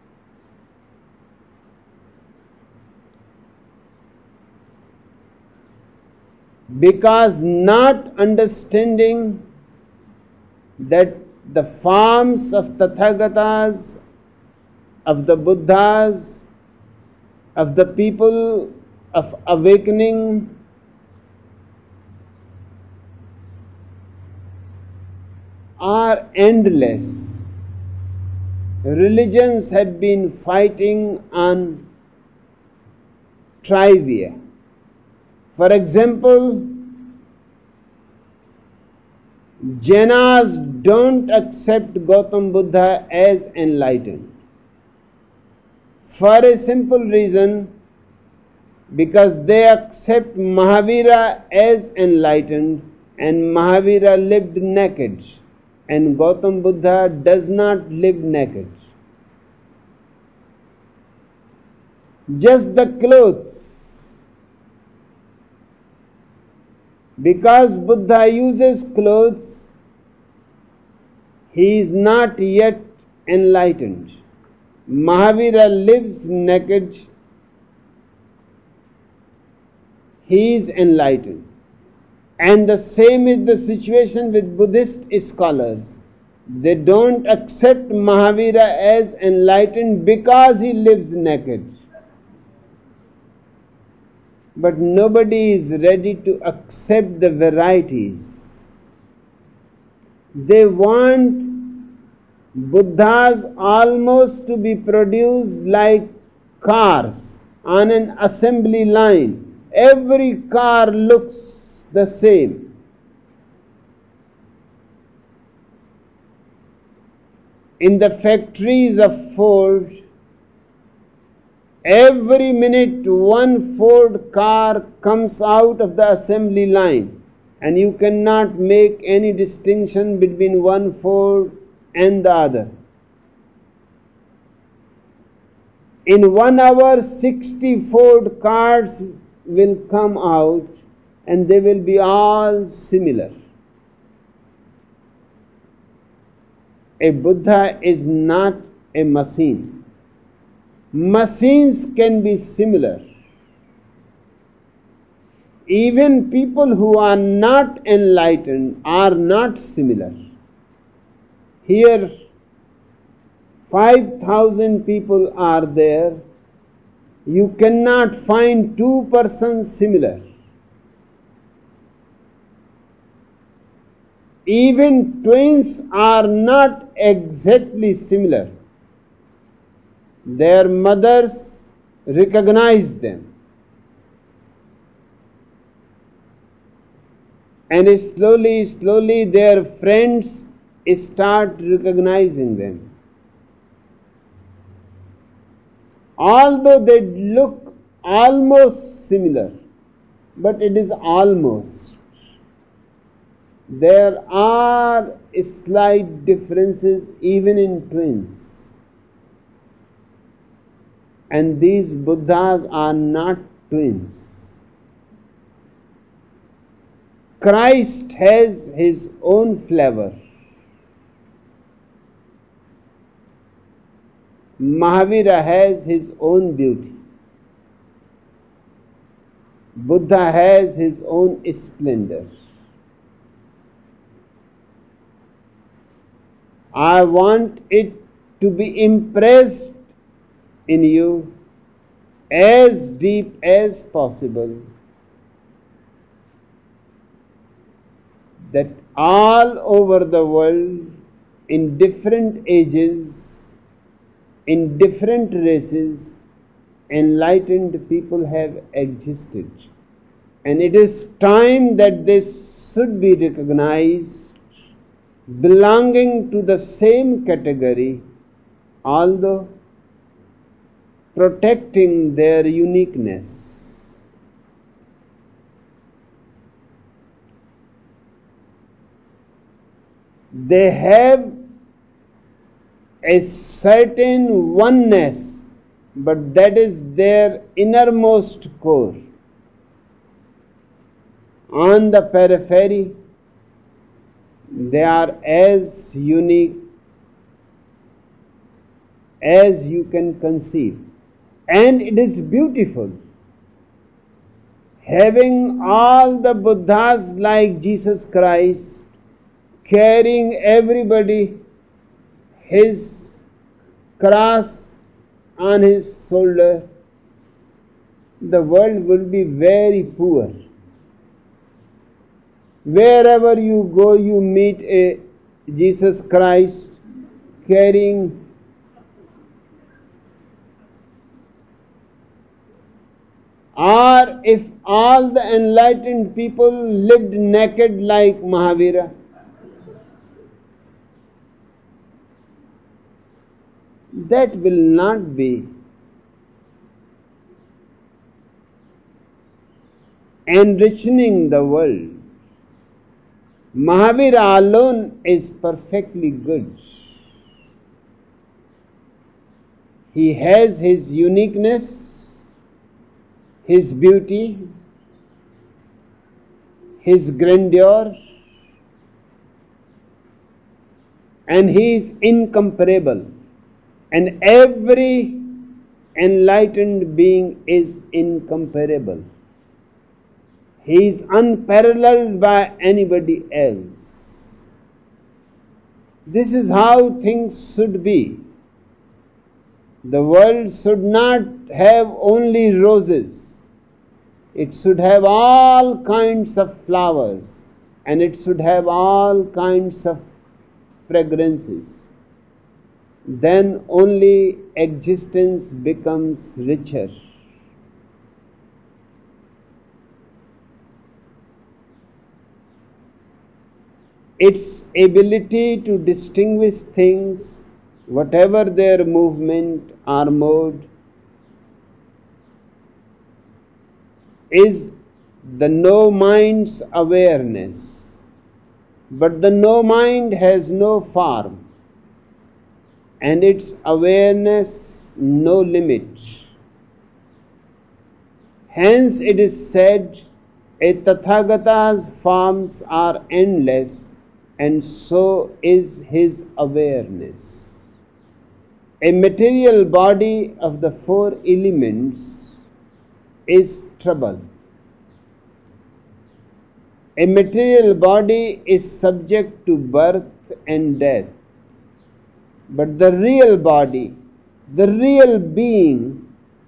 Because not understanding that the forms of Tathagatas, of the Buddhas, of the people of awakening are endless. Religions have been fighting on trivia. For example, Jainas don't accept Gautam Buddha as enlightened. For a simple reason, because they accept Mahavira as enlightened, and Mahavira lived naked, and Gautam Buddha does not live naked. Just the clothes. Because Buddha uses clothes, he is not yet enlightened. Mahavira lives naked, he is enlightened. And the same is the situation with Buddhist scholars. They don't accept Mahavira as enlightened because he lives naked. But nobody is ready to accept the varieties. They want Buddhas almost to be produced like cars on an assembly line. Every car looks the same. In the factories of Ford, every minute one Ford car comes out of the assembly line, and you cannot make any distinction between one Ford and the other. In one hour, sixty Ford cars will come out, and they will be all similar. A Buddha is not a machine. Machines can be similar. Even people who are not enlightened are not similar. Here, five thousand people are there. You cannot find two persons similar. Even twins are not exactly similar. Their mothers recognize them. And slowly, slowly their friends start recognizing them. Although they look almost similar, but it is almost. There are slight differences even in twins. And these Buddhas are not twins. Christ has his own flavor. Mahavira has his own beauty. Buddha has his own splendor. I want it to be impressed in you as deep as possible that all over the world, in different ages, in different races, enlightened people have existed. And it is time that this should be recognized, belonging to the same category, although protecting their uniqueness. They have a certain oneness, but that is their innermost core. On the periphery, they are as unique as you can conceive. And it is beautiful. Having all the Buddhas like Jesus Christ, carrying everybody his cross on his shoulder, the world will be very poor. Wherever you go, you meet a Jesus Christ carrying or if all the enlightened people lived naked like Mahavira, that will not be enriching the world. Mahavira alone is perfectly good. He has his uniqueness, his beauty, his grandeur, and he is incomparable. And every enlightened being is incomparable. He is unparalleled by anybody else. This is how things should be. The world should not have only roses. It should have all kinds of flowers, and it should have all kinds of fragrances. Then only existence becomes richer. Its ability to distinguish things, whatever their movement or mode, is the no mind's awareness. But the no mind has no form, and its awareness no limit. Hence it is said, a Tathagata's forms are endless, and so is his awareness. A material body of the four elements is trouble. A material body is subject to birth and death. But the real body, the real being,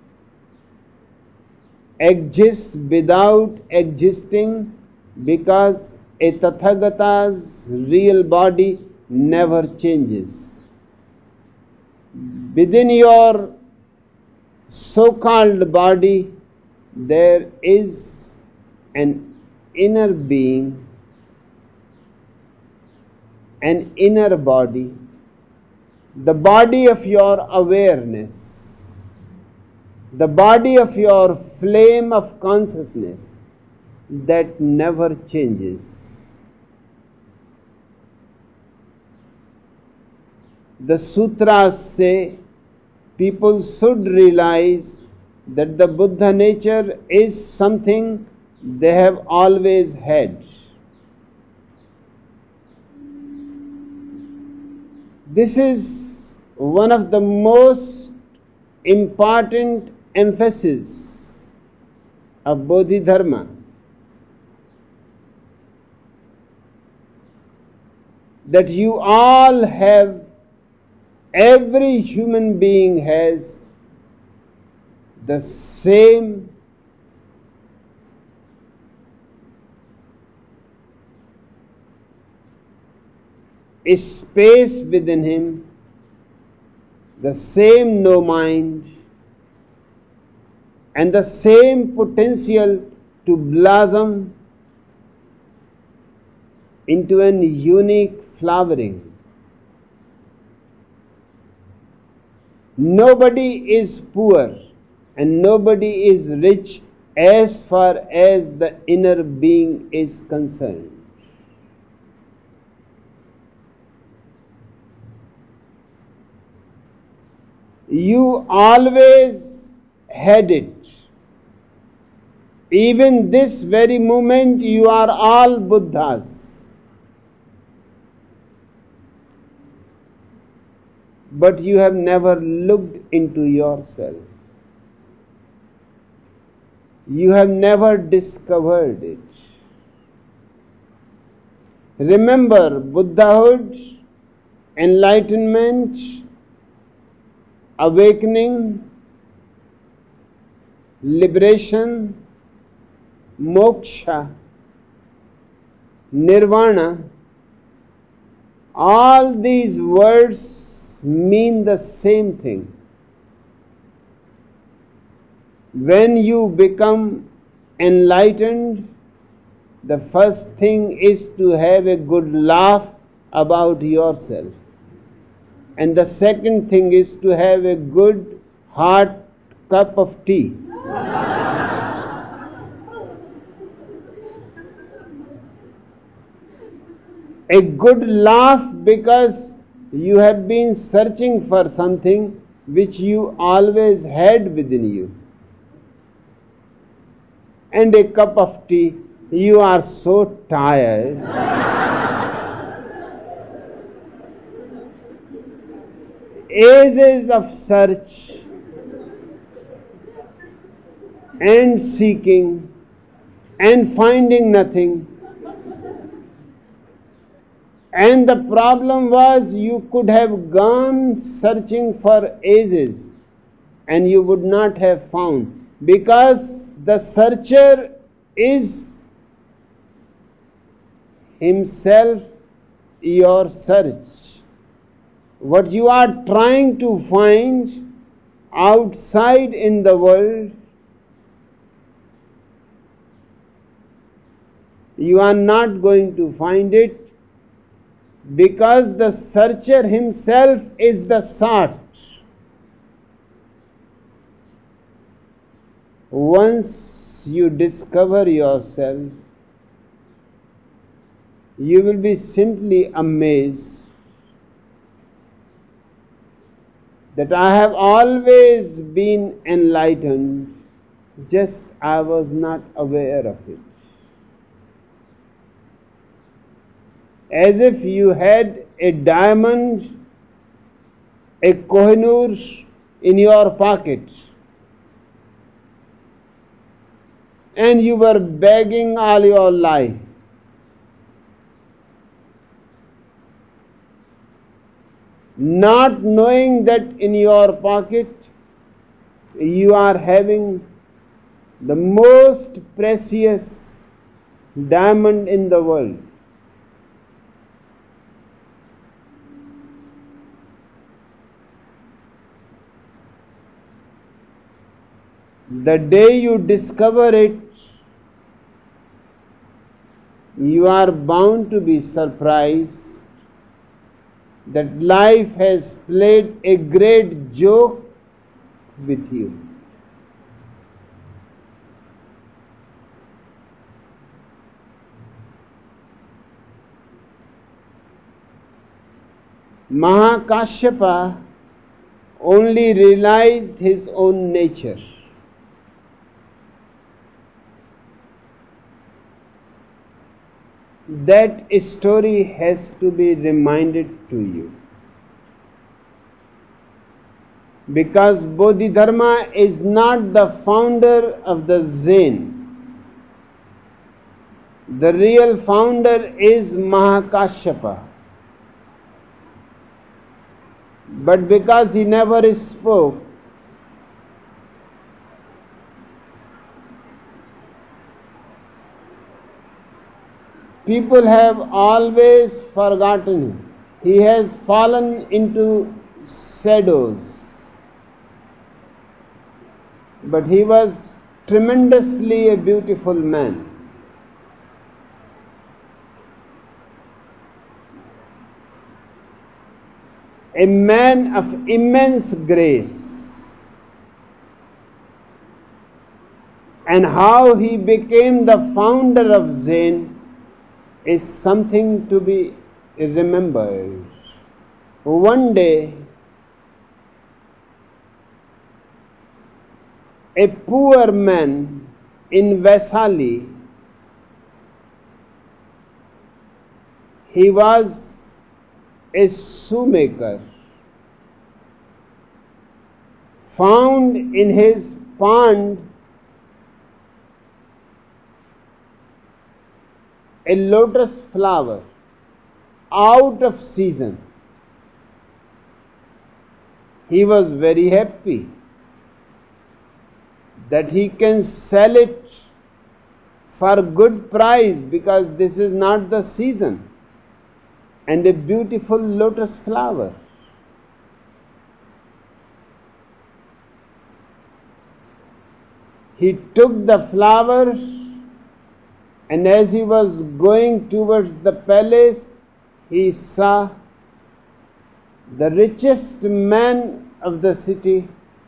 exists without existing, because a Tathagata's real body never changes. Within your so-called body, there is an inner being, an inner body, the body of your awareness, the body of your flame of consciousness that never changes. The sutras say people should realize that the Buddha nature is something they have always had. This is one of the most important emphasis of Bodhidharma. That you all have, every human being has the same space within him, the same no mind, and the same potential to blossom into an unique flowering. Nobody is poor and nobody is rich as far as the inner being is concerned. You always had it. Even this very moment, you are all Buddhas. But you have never looked into yourself. You have never discovered it. Remember, Buddhahood, enlightenment, awakening, liberation, moksha, nirvana, all these words mean the same thing. When you become enlightened, the first thing is to have a good laugh about yourself. And the second thing is to have a good hot cup of tea. A good laugh because you have been searching for something which you always had within you. And a cup of tea, you are so tired. Ages of search and seeking and finding nothing. And the problem was, you could have gone searching for ages and you would not have found, because the searcher is himself your search. What you are trying to find outside in the world, you are not going to find it, because the searcher himself is the sought. Once you discover yourself, you will be simply amazed that I have always been enlightened, just I was not aware of it. as if you had a diamond, a Kohinoor in your pocket, and you were begging all your life. Not knowing that in your pocket you are having the most precious diamond in the world. The day you discover it, you are bound to be surprised that life has played a great joke with you. Mahakashyapa only realized his own nature. That story has to be reminded to you. Because Bodhidharma is not the founder of the Zen. The real founder is Mahakashyapa. But because he never spoke, people have always forgotten him. He has fallen into shadows. But he was tremendously a beautiful man. A man of immense grace. And how he became the founder of Zen is something to be remembered. One day, a poor man in Vaisali, he was a shoemaker, found in his pond a lotus flower out of season. He was very happy that he can sell it for good price because this is not the season, and a beautiful lotus flower. He took the flowers, and as he was going towards the palace, he saw the richest man of the city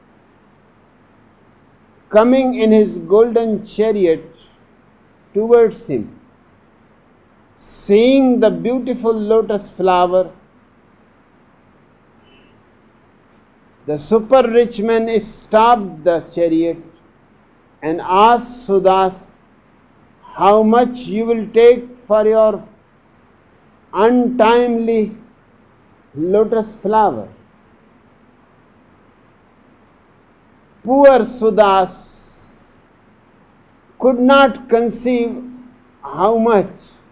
coming in his golden chariot towards him. Seeing the beautiful lotus flower, the super rich man stopped the chariot and asked Sudas, how much you will take for your untimely lotus flower? Poor Sudas could not conceive how much.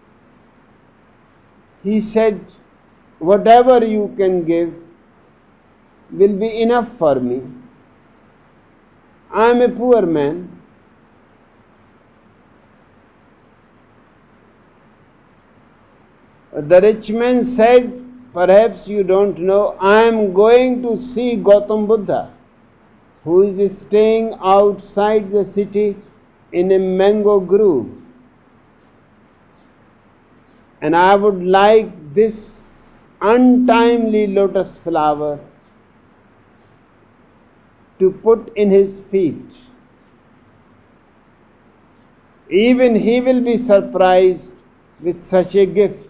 He said, whatever you can give will be enough for me. I am a poor man. The rich man said, perhaps you don't know, I am going to see Gautam Buddha, who is staying outside the city in a mango grove. And I would like this untimely lotus flower to put in his feet. Even he will be surprised with such a gift.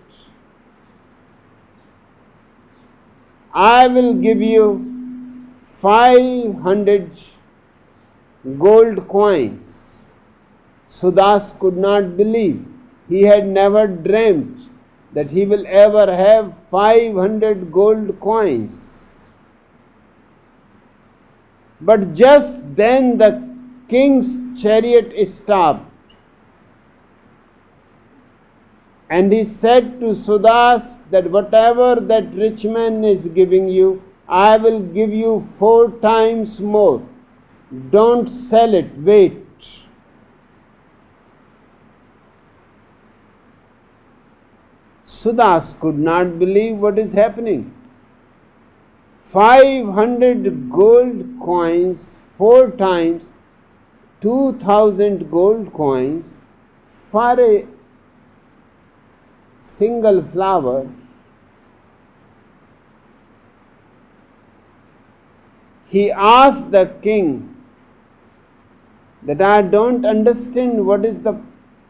I will give you five hundred gold coins. Sudas could not believe. He had never dreamt that he will ever have five hundred gold coins. But just then the king's chariot stopped, and he said to Sudas that whatever that rich man is giving you, I will give you four times more. Don't sell it, wait. Sudas could not believe what is happening. five hundred gold coins, four times two thousand gold coins for a single flower. He asked the king that I don't understand what is the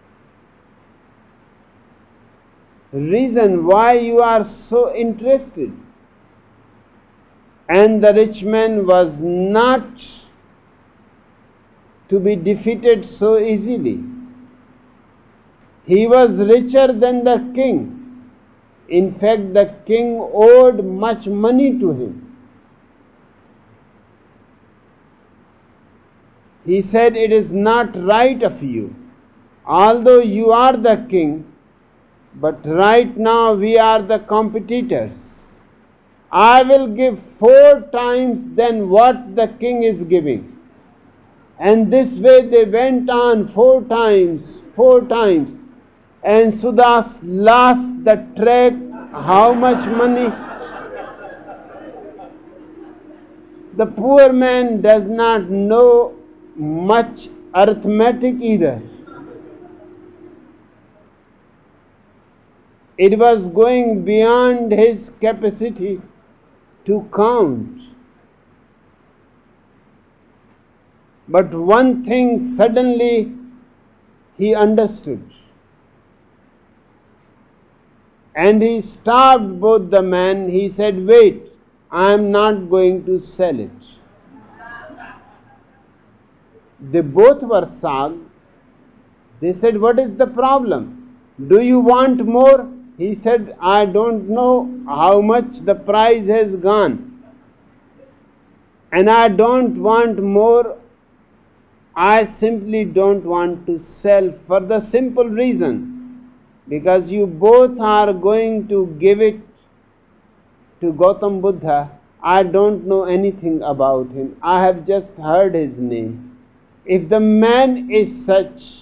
reason why you are so interested. And the rich man was not to be defeated so easily. He was richer than the king. In fact, the king owed much money to him. He said, it is not right of you, although you are the king, but right now we are the competitors. I will give four times than what the king is giving. And this way they went on four times, four times. And Sudas lost the track. How much money? The poor man does not know much arithmetic either. It was going beyond his capacity to count. But one thing suddenly he understood. And he stopped both the men. He said, wait, I am not going to sell it. They both were shocked. They said, what is the problem? Do you want more? He said, I don't know how much the price has gone. And I don't want more. I simply don't want to sell for the simple reason, because you both are going to give it to Gautam Buddha. I don't know anything about him. I have just heard his name. If the man is such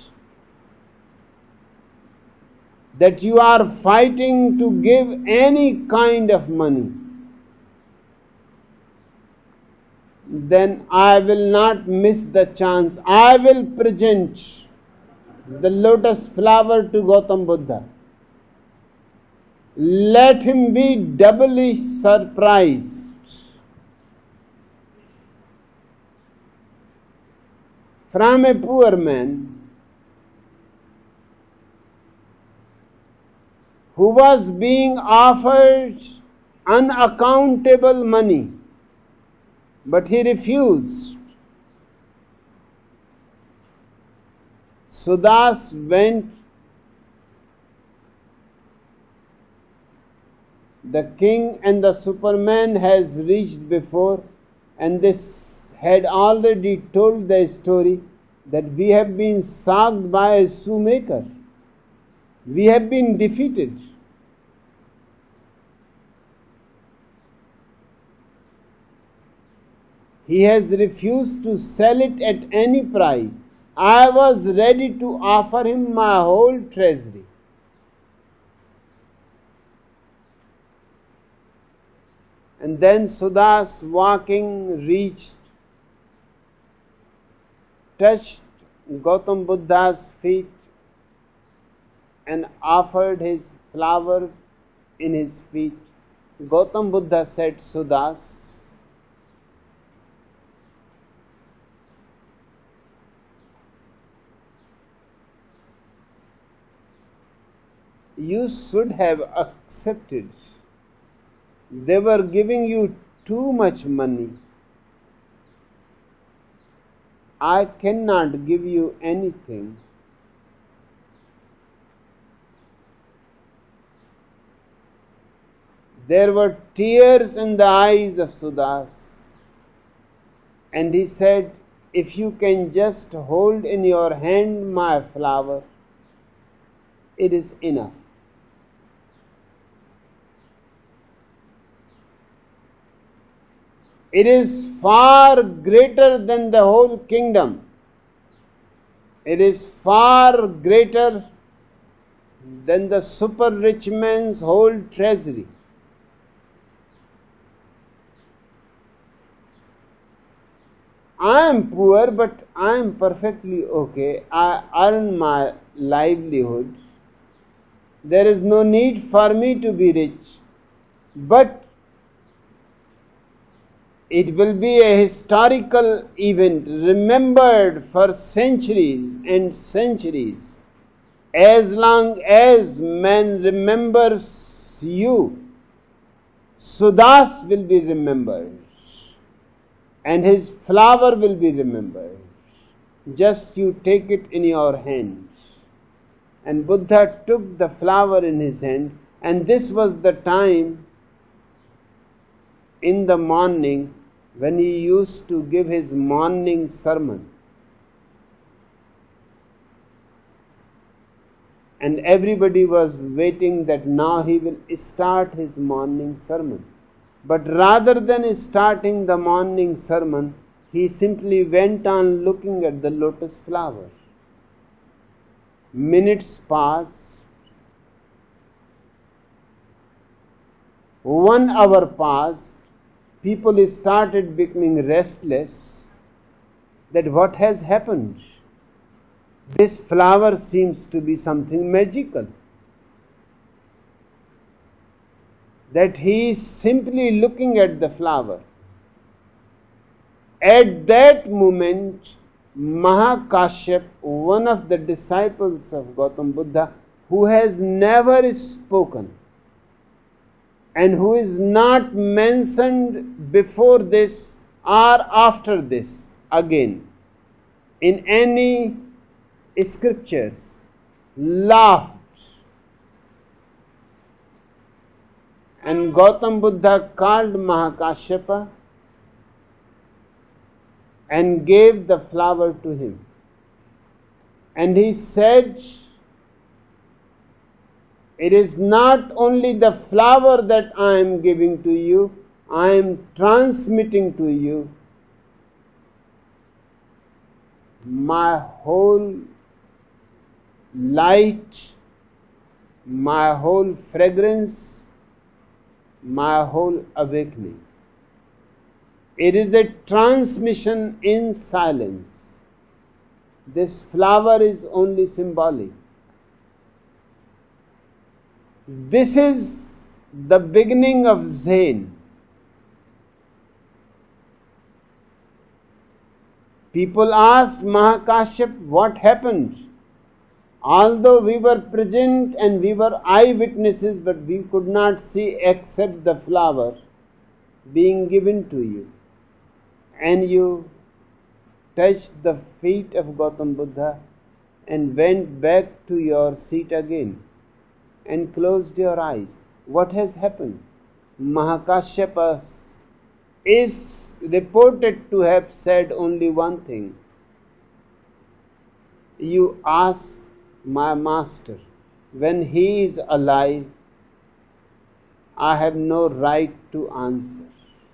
that you are fighting to give any kind of money, then I will not miss the chance. I will present the lotus flower to Gautam Buddha. Let him be doubly surprised. From a poor man who was being offered unaccountable money, but he refused. Sudas went. The king and the Superman has reached before, and this had already told the story that we have been shocked by a shoemaker. We have been defeated. He has refused to sell it at any price. I was ready to offer him my whole treasury. And then Sudas, walking, reached, touched Gautam Buddha's feet and offered his flower in his feet. Gautam Buddha said, Sudas, you should have accepted. They were giving you too much money. I cannot give you anything. There were tears in the eyes of Sudas. And he said, if you can just hold in your hand my flower, it is enough. It is far greater than the whole kingdom. It is far greater than the super rich man's whole treasury. I am poor, but I am perfectly okay. I earn my livelihood. There is no need for me to be rich. But it will be a historical event remembered for centuries and centuries. As long as man remembers you, Sudas will be remembered. And his flower will be remembered. Just you take it in your hand. And Buddha took the flower in his hand, and this was the time in the morning when he used to give his morning sermon. And everybody was waiting that now he will start his morning sermon. But rather than starting the morning sermon, he simply went on looking at the lotus flower. Minutes passed. One hour passed. People started becoming restless that what has happened? This flower seems to be something magical. That he is simply looking at the flower. At that moment, Mahakashyap, one of the disciples of Gautam Buddha, who has never spoken and who is not mentioned before this or after this again in any scriptures, laughed. And Gautam Buddha called Mahakashyapa and gave the flower to him. And he said, it is not only the flower that I am giving to you, I am transmitting to you my whole light, my whole fragrance, my whole awakening. It is a transmission in silence. This flower is only symbolic. This is the beginning of Zen. People asked Mahakashyap, what happened? Although we were present and we were eyewitnesses, but we could not see except the flower being given to you. And you touched the feet of Gautam Buddha and went back to your seat again and closed your eyes. What has happened? Mahakashyapa is reported to have said only one thing. You ask my master, when he is alive, I have no right to answer.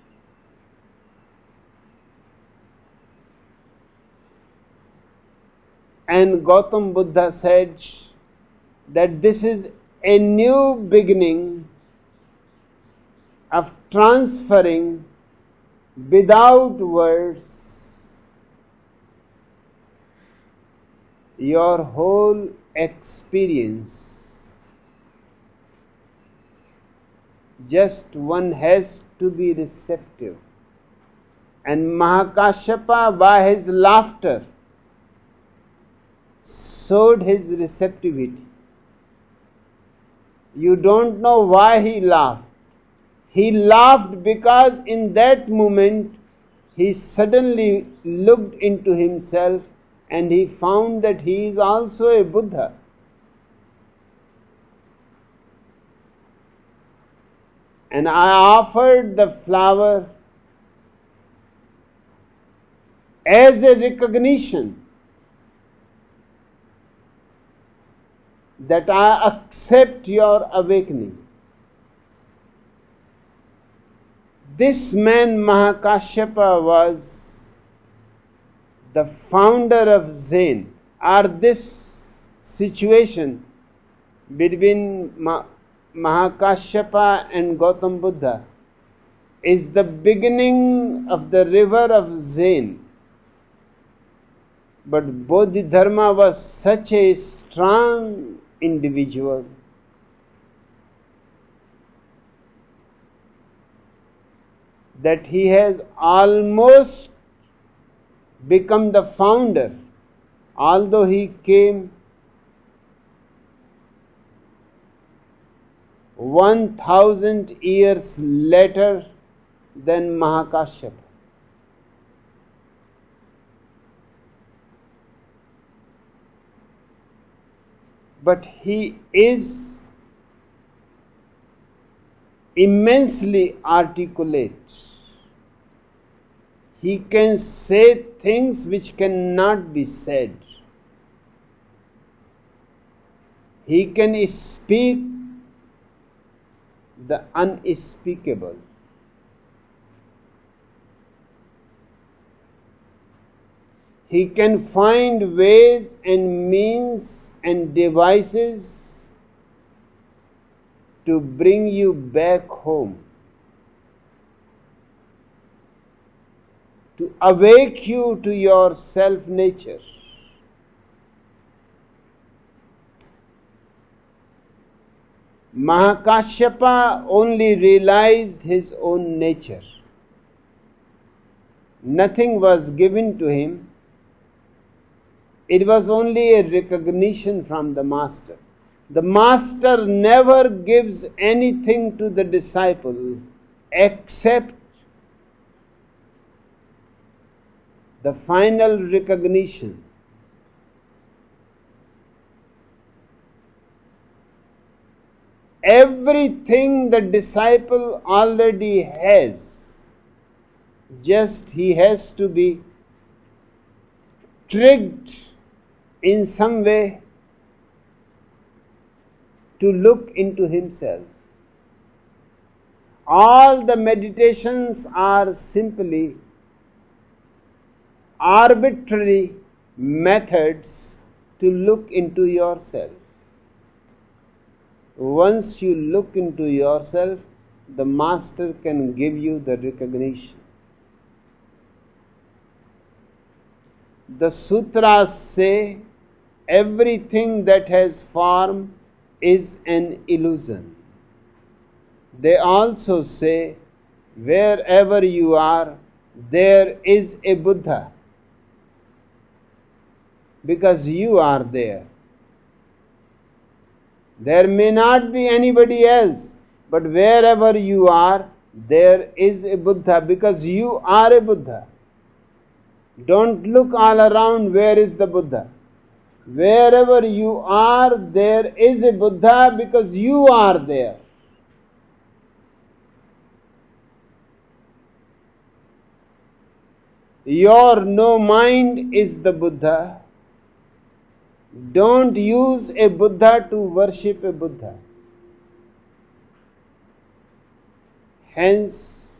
And Gautam Buddha said that this is a new beginning of transferring without words your whole experience. Just one has to be receptive. And Mahakashyapa, by his laughter, showed his receptivity. You don't know why he laughed. He laughed because in that moment he suddenly looked into himself and he found that he is also a Buddha. and I offered the flower as a recognition that I accept your awakening. This man Mahakashyapa was the founder of Zen, or this situation between Ma- Mahakashyapa and Gautam Buddha is the beginning of the river of Zen. But Bodhidharma was such a strong individual that he has almost become the founder, although he came one thousand years later than Mahakashyapa. But he is immensely articulate. He can say things which cannot be said. He can speak the unspeakable. He can find ways and means and devices to bring you back home, to awake you to your self-nature. Mahakashyapa only realized his own nature. Nothing was given to him. It was only a recognition from the master. The master never gives anything to the disciple except the final recognition. Everything the disciple already has, just he has to be tricked in some way to look into himself. All the meditations are simply arbitrary methods to look into yourself. Once you look into yourself, the master can give you the recognition. The sutras say everything that has form is an illusion. They also say wherever you are, there is a Buddha, because you are there. There may not be anybody else, but wherever you are, there is a Buddha, because you are a Buddha. Don't look all around, where is the Buddha? Wherever you are, there is a Buddha, because you are there. Your no mind is the Buddha. Don't use a Buddha to worship a Buddha. Hence,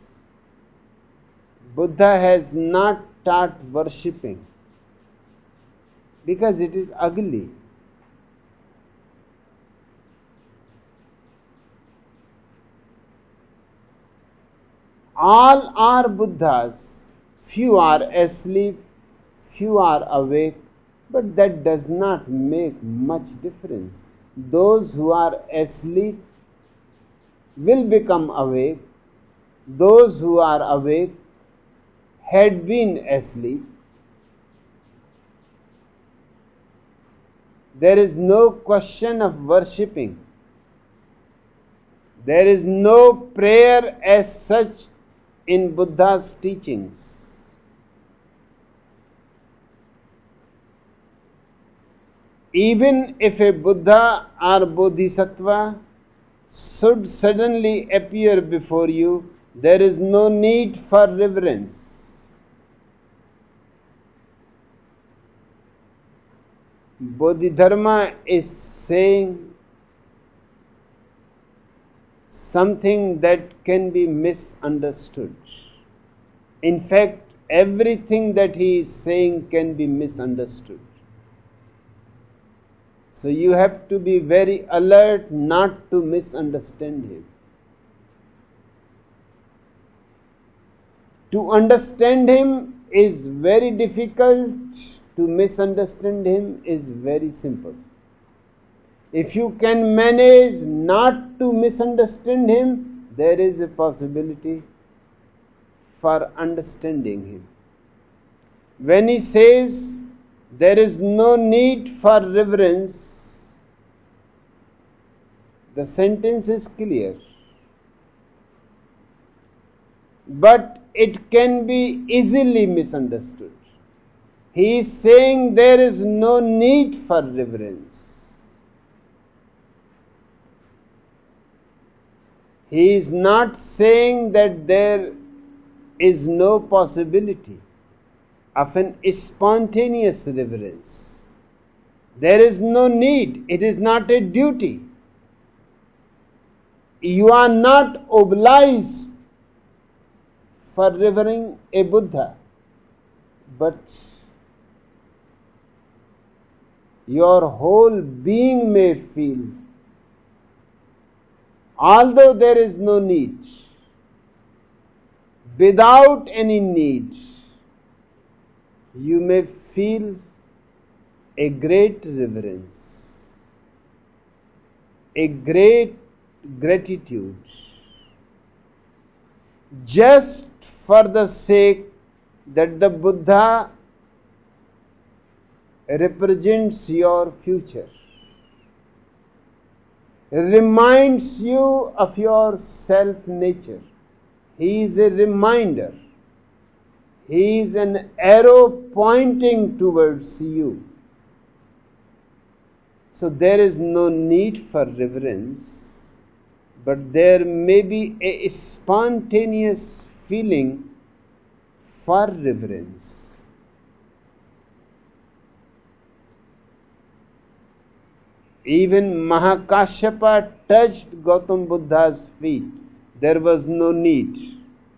Buddha has not taught worshipping, because it is ugly. All are Buddhas. Few are asleep, few are awake, but that does not make much difference. Those who are asleep will become awake. Those who are awake had been asleep. There is no question of worshipping. There is no prayer as such in Buddha's teachings. Even if a Buddha or Bodhisattva should suddenly appear before you, there is no need for reverence. Bodhidharma is saying something that can be misunderstood. In fact, everything that he is saying can be misunderstood. So you have to be very alert not to misunderstand him. To understand him is very difficult, to misunderstand him is very simple. If you can manage not to misunderstand him, there is a possibility for understanding him. When he says there is no need for reverence, the sentence is clear. But it can be easily misunderstood. He is saying there is no need for reverence. He is not saying that there is no possibility of an spontaneous reverence. There is no need. It is not a duty. You are not obliged for revering a Buddha, but your whole being may feel, although there is no need, without any need, you may feel a great reverence, a great gratitude, just for the sake that the Buddha represents your future, reminds you of your self-nature. He is a reminder. He is an arrow pointing towards you. So there is no need for reverence, but there may be a spontaneous feeling for reverence. Even Mahakashyapa touched Gautam Buddha's feet. There was no need.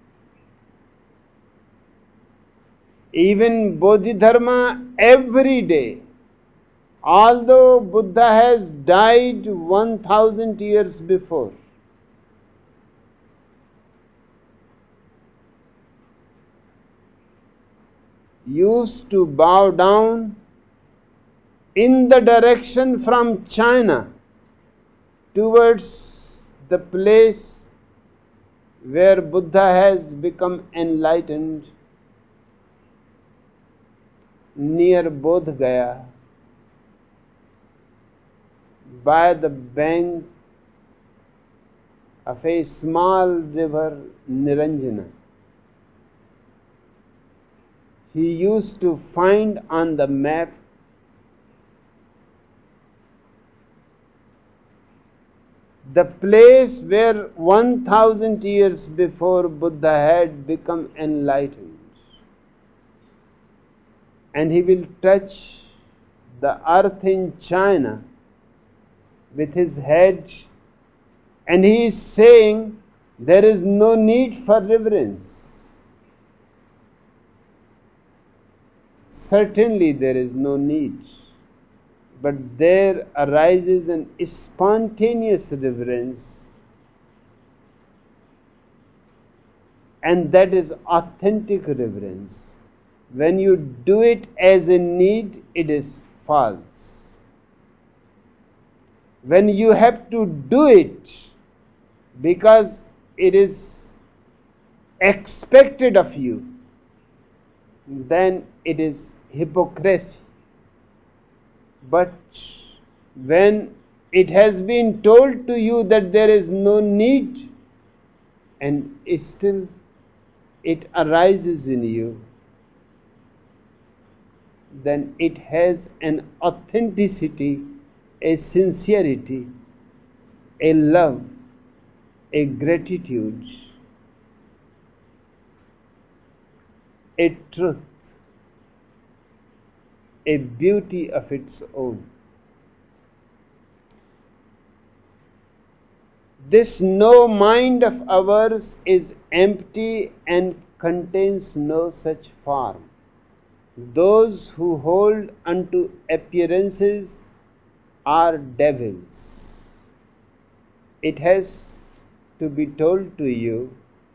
Even Bodhidharma every day, although Buddha has died one thousand years before, used to bow down in the direction from China towards the place where Buddha has become enlightened, near Bodh Gaya, by the bank of a small river Niranjana. He used to find on the map the place where one thousand years before Buddha had become enlightened. And he will touch the earth in China with his head, and he is saying there is no need for reverence. Certainly there is no need, but there arises an spontaneous reverence, and that is authentic reverence. When you do it as a need, it is false. When you have to do it because it is expected of you, then it is hypocrisy. But when it has been told to you that there is no need, and still it arises in you, then it has an authenticity, a sincerity, a love a gratitude, a truth, a beauty of its own. This no mind of ours is empty and contains no such form. Those who hold unto appearances are devils. It has to be told to you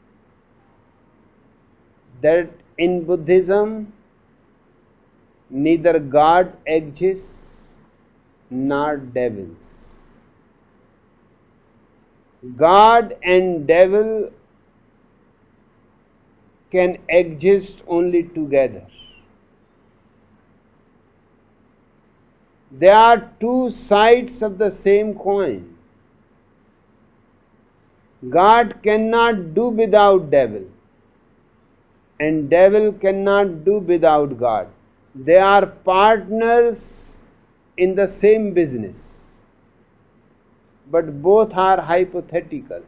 that in Buddhism neither God exists nor devils. God and devil can exist only together. They are two sides of the same coin. God cannot do without devil, and devil cannot do without God. They are partners in the same business, but both are hypothetical.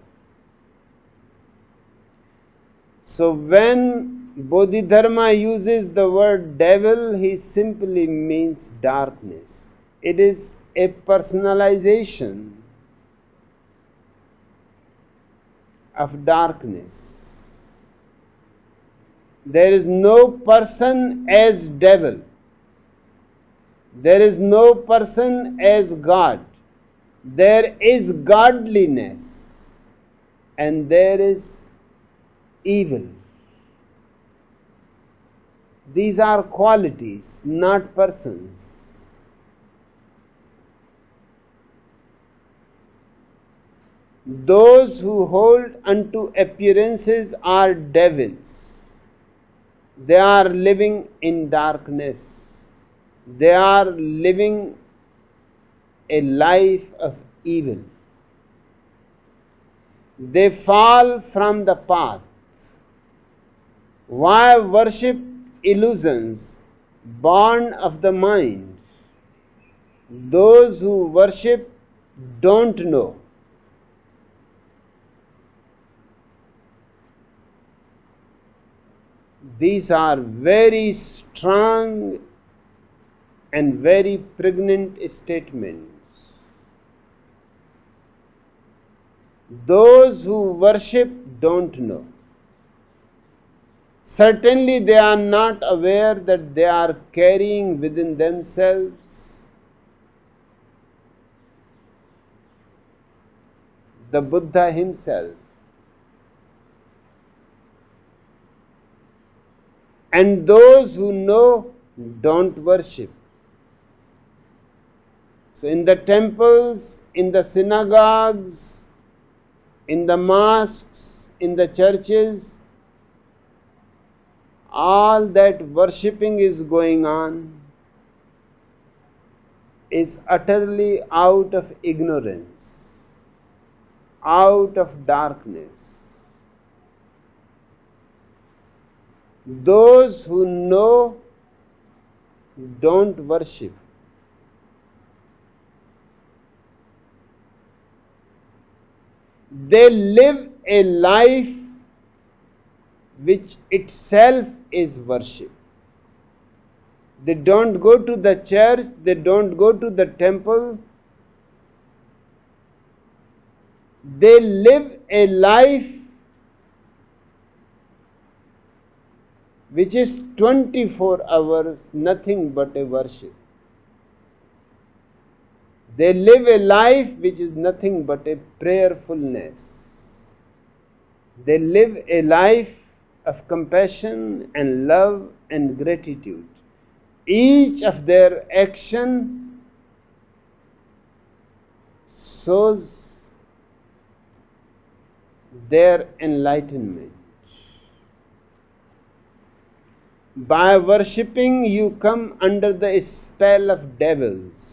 So when Bodhidharma uses the word devil, he simply means darkness. It is a personalization of darkness. There is no person as devil. There is no person as God. There is godliness and there is evil. These are qualities, not persons. Those who hold unto appearances are devils. They are living in darkness. They are living a life of evil. They fall from the path. Why worship illusions born of the mind? Those who worship don't know. These are very strong and very pregnant statements. Those who worship don't know. Certainly they are not aware that they are carrying within themselves the Buddha himself. And those who know don't worship. So in the temples, in the synagogues, in the mosques, in the churches, all that worshipping is going on is utterly out of ignorance, out of darkness. Those who know don't worship. They live a life which itself is worship. They don't go to the church, they don't go to the temple. They live a life which is twenty-four hours nothing but a worship. They live a life which is nothing but a prayerfulness. They live a life of compassion and love and gratitude. Each of their action shows their enlightenment. By worshipping, you come under the spell of devils.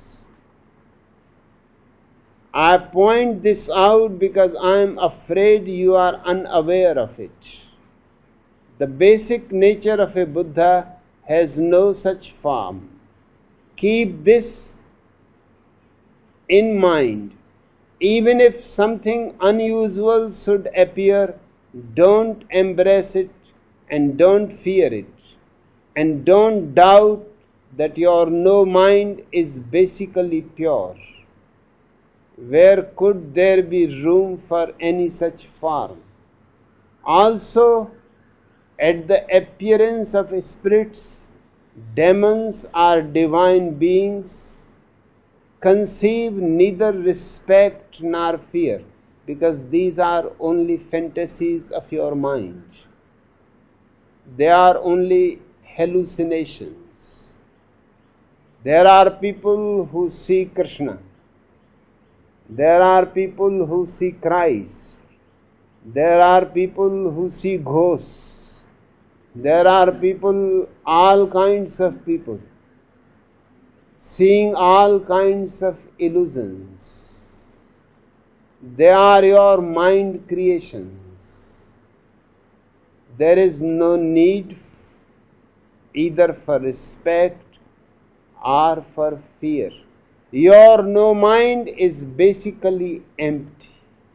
I point this out because I am afraid you are unaware of it. The basic nature of a Buddha has no such form. Keep this in mind. even if something unusual should appear, don't embrace it and don't fear it. And don't doubt that your no mind is basically pure. Where could there be room for any such form? Also, at the appearance of spirits, demons or divine beings, conceive neither respect nor fear, because these are only fantasies of your mind. They are only hallucinations. There are people who see Krishna. There are people who see Christ. There are people who see ghosts. There are people, all kinds of people, seeing all kinds of illusions. They are your mind creations. There is no need either for respect or for fear. Your no mind is basically empty.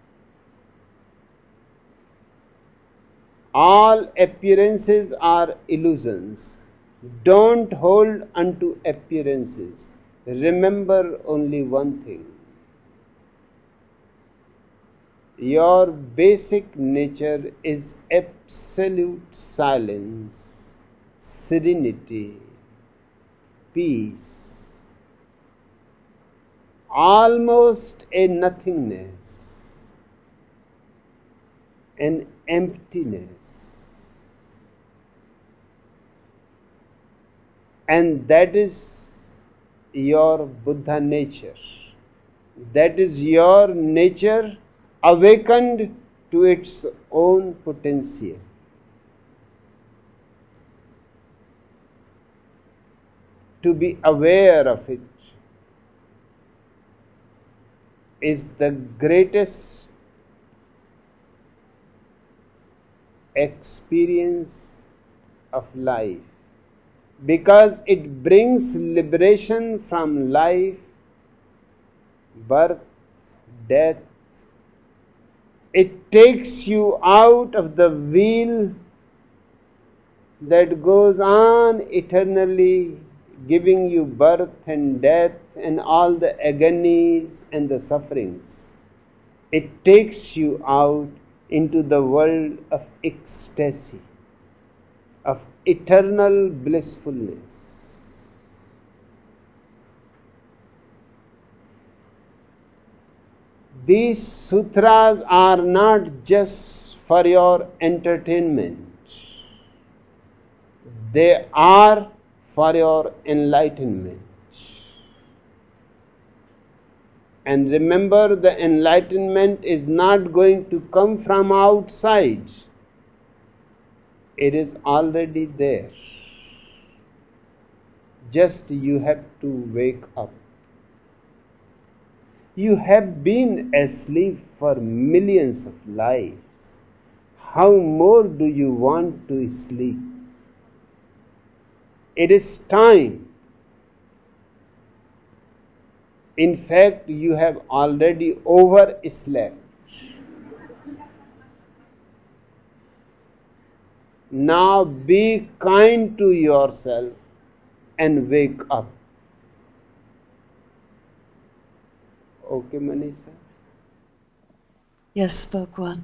All appearances are illusions. Don't hold unto appearances. Remember only one thing. Your basic nature is absolute silence, serenity, peace, almost a nothingness, an emptiness. And that is your Buddha nature. That is your nature awakened to its own potential. To be aware of it is the greatest experience of life, because it brings liberation from life, birth, death. It takes you out of the wheel that goes on eternally, giving you birth and death and all the agonies and the sufferings. It takes you out into the world of ecstasy, of eternal blissfulness. These sutras are not just for your entertainment. They are for your enlightenment. And remember, the enlightenment is not going to come from outside. It is already there. Just you have to wake up. You have been asleep for millions of lives. How more do you want to sleep? It is time. In fact, you have already overslept. Now be kind to yourself and wake up. Okay, Manisha? Yes, Bhagwan.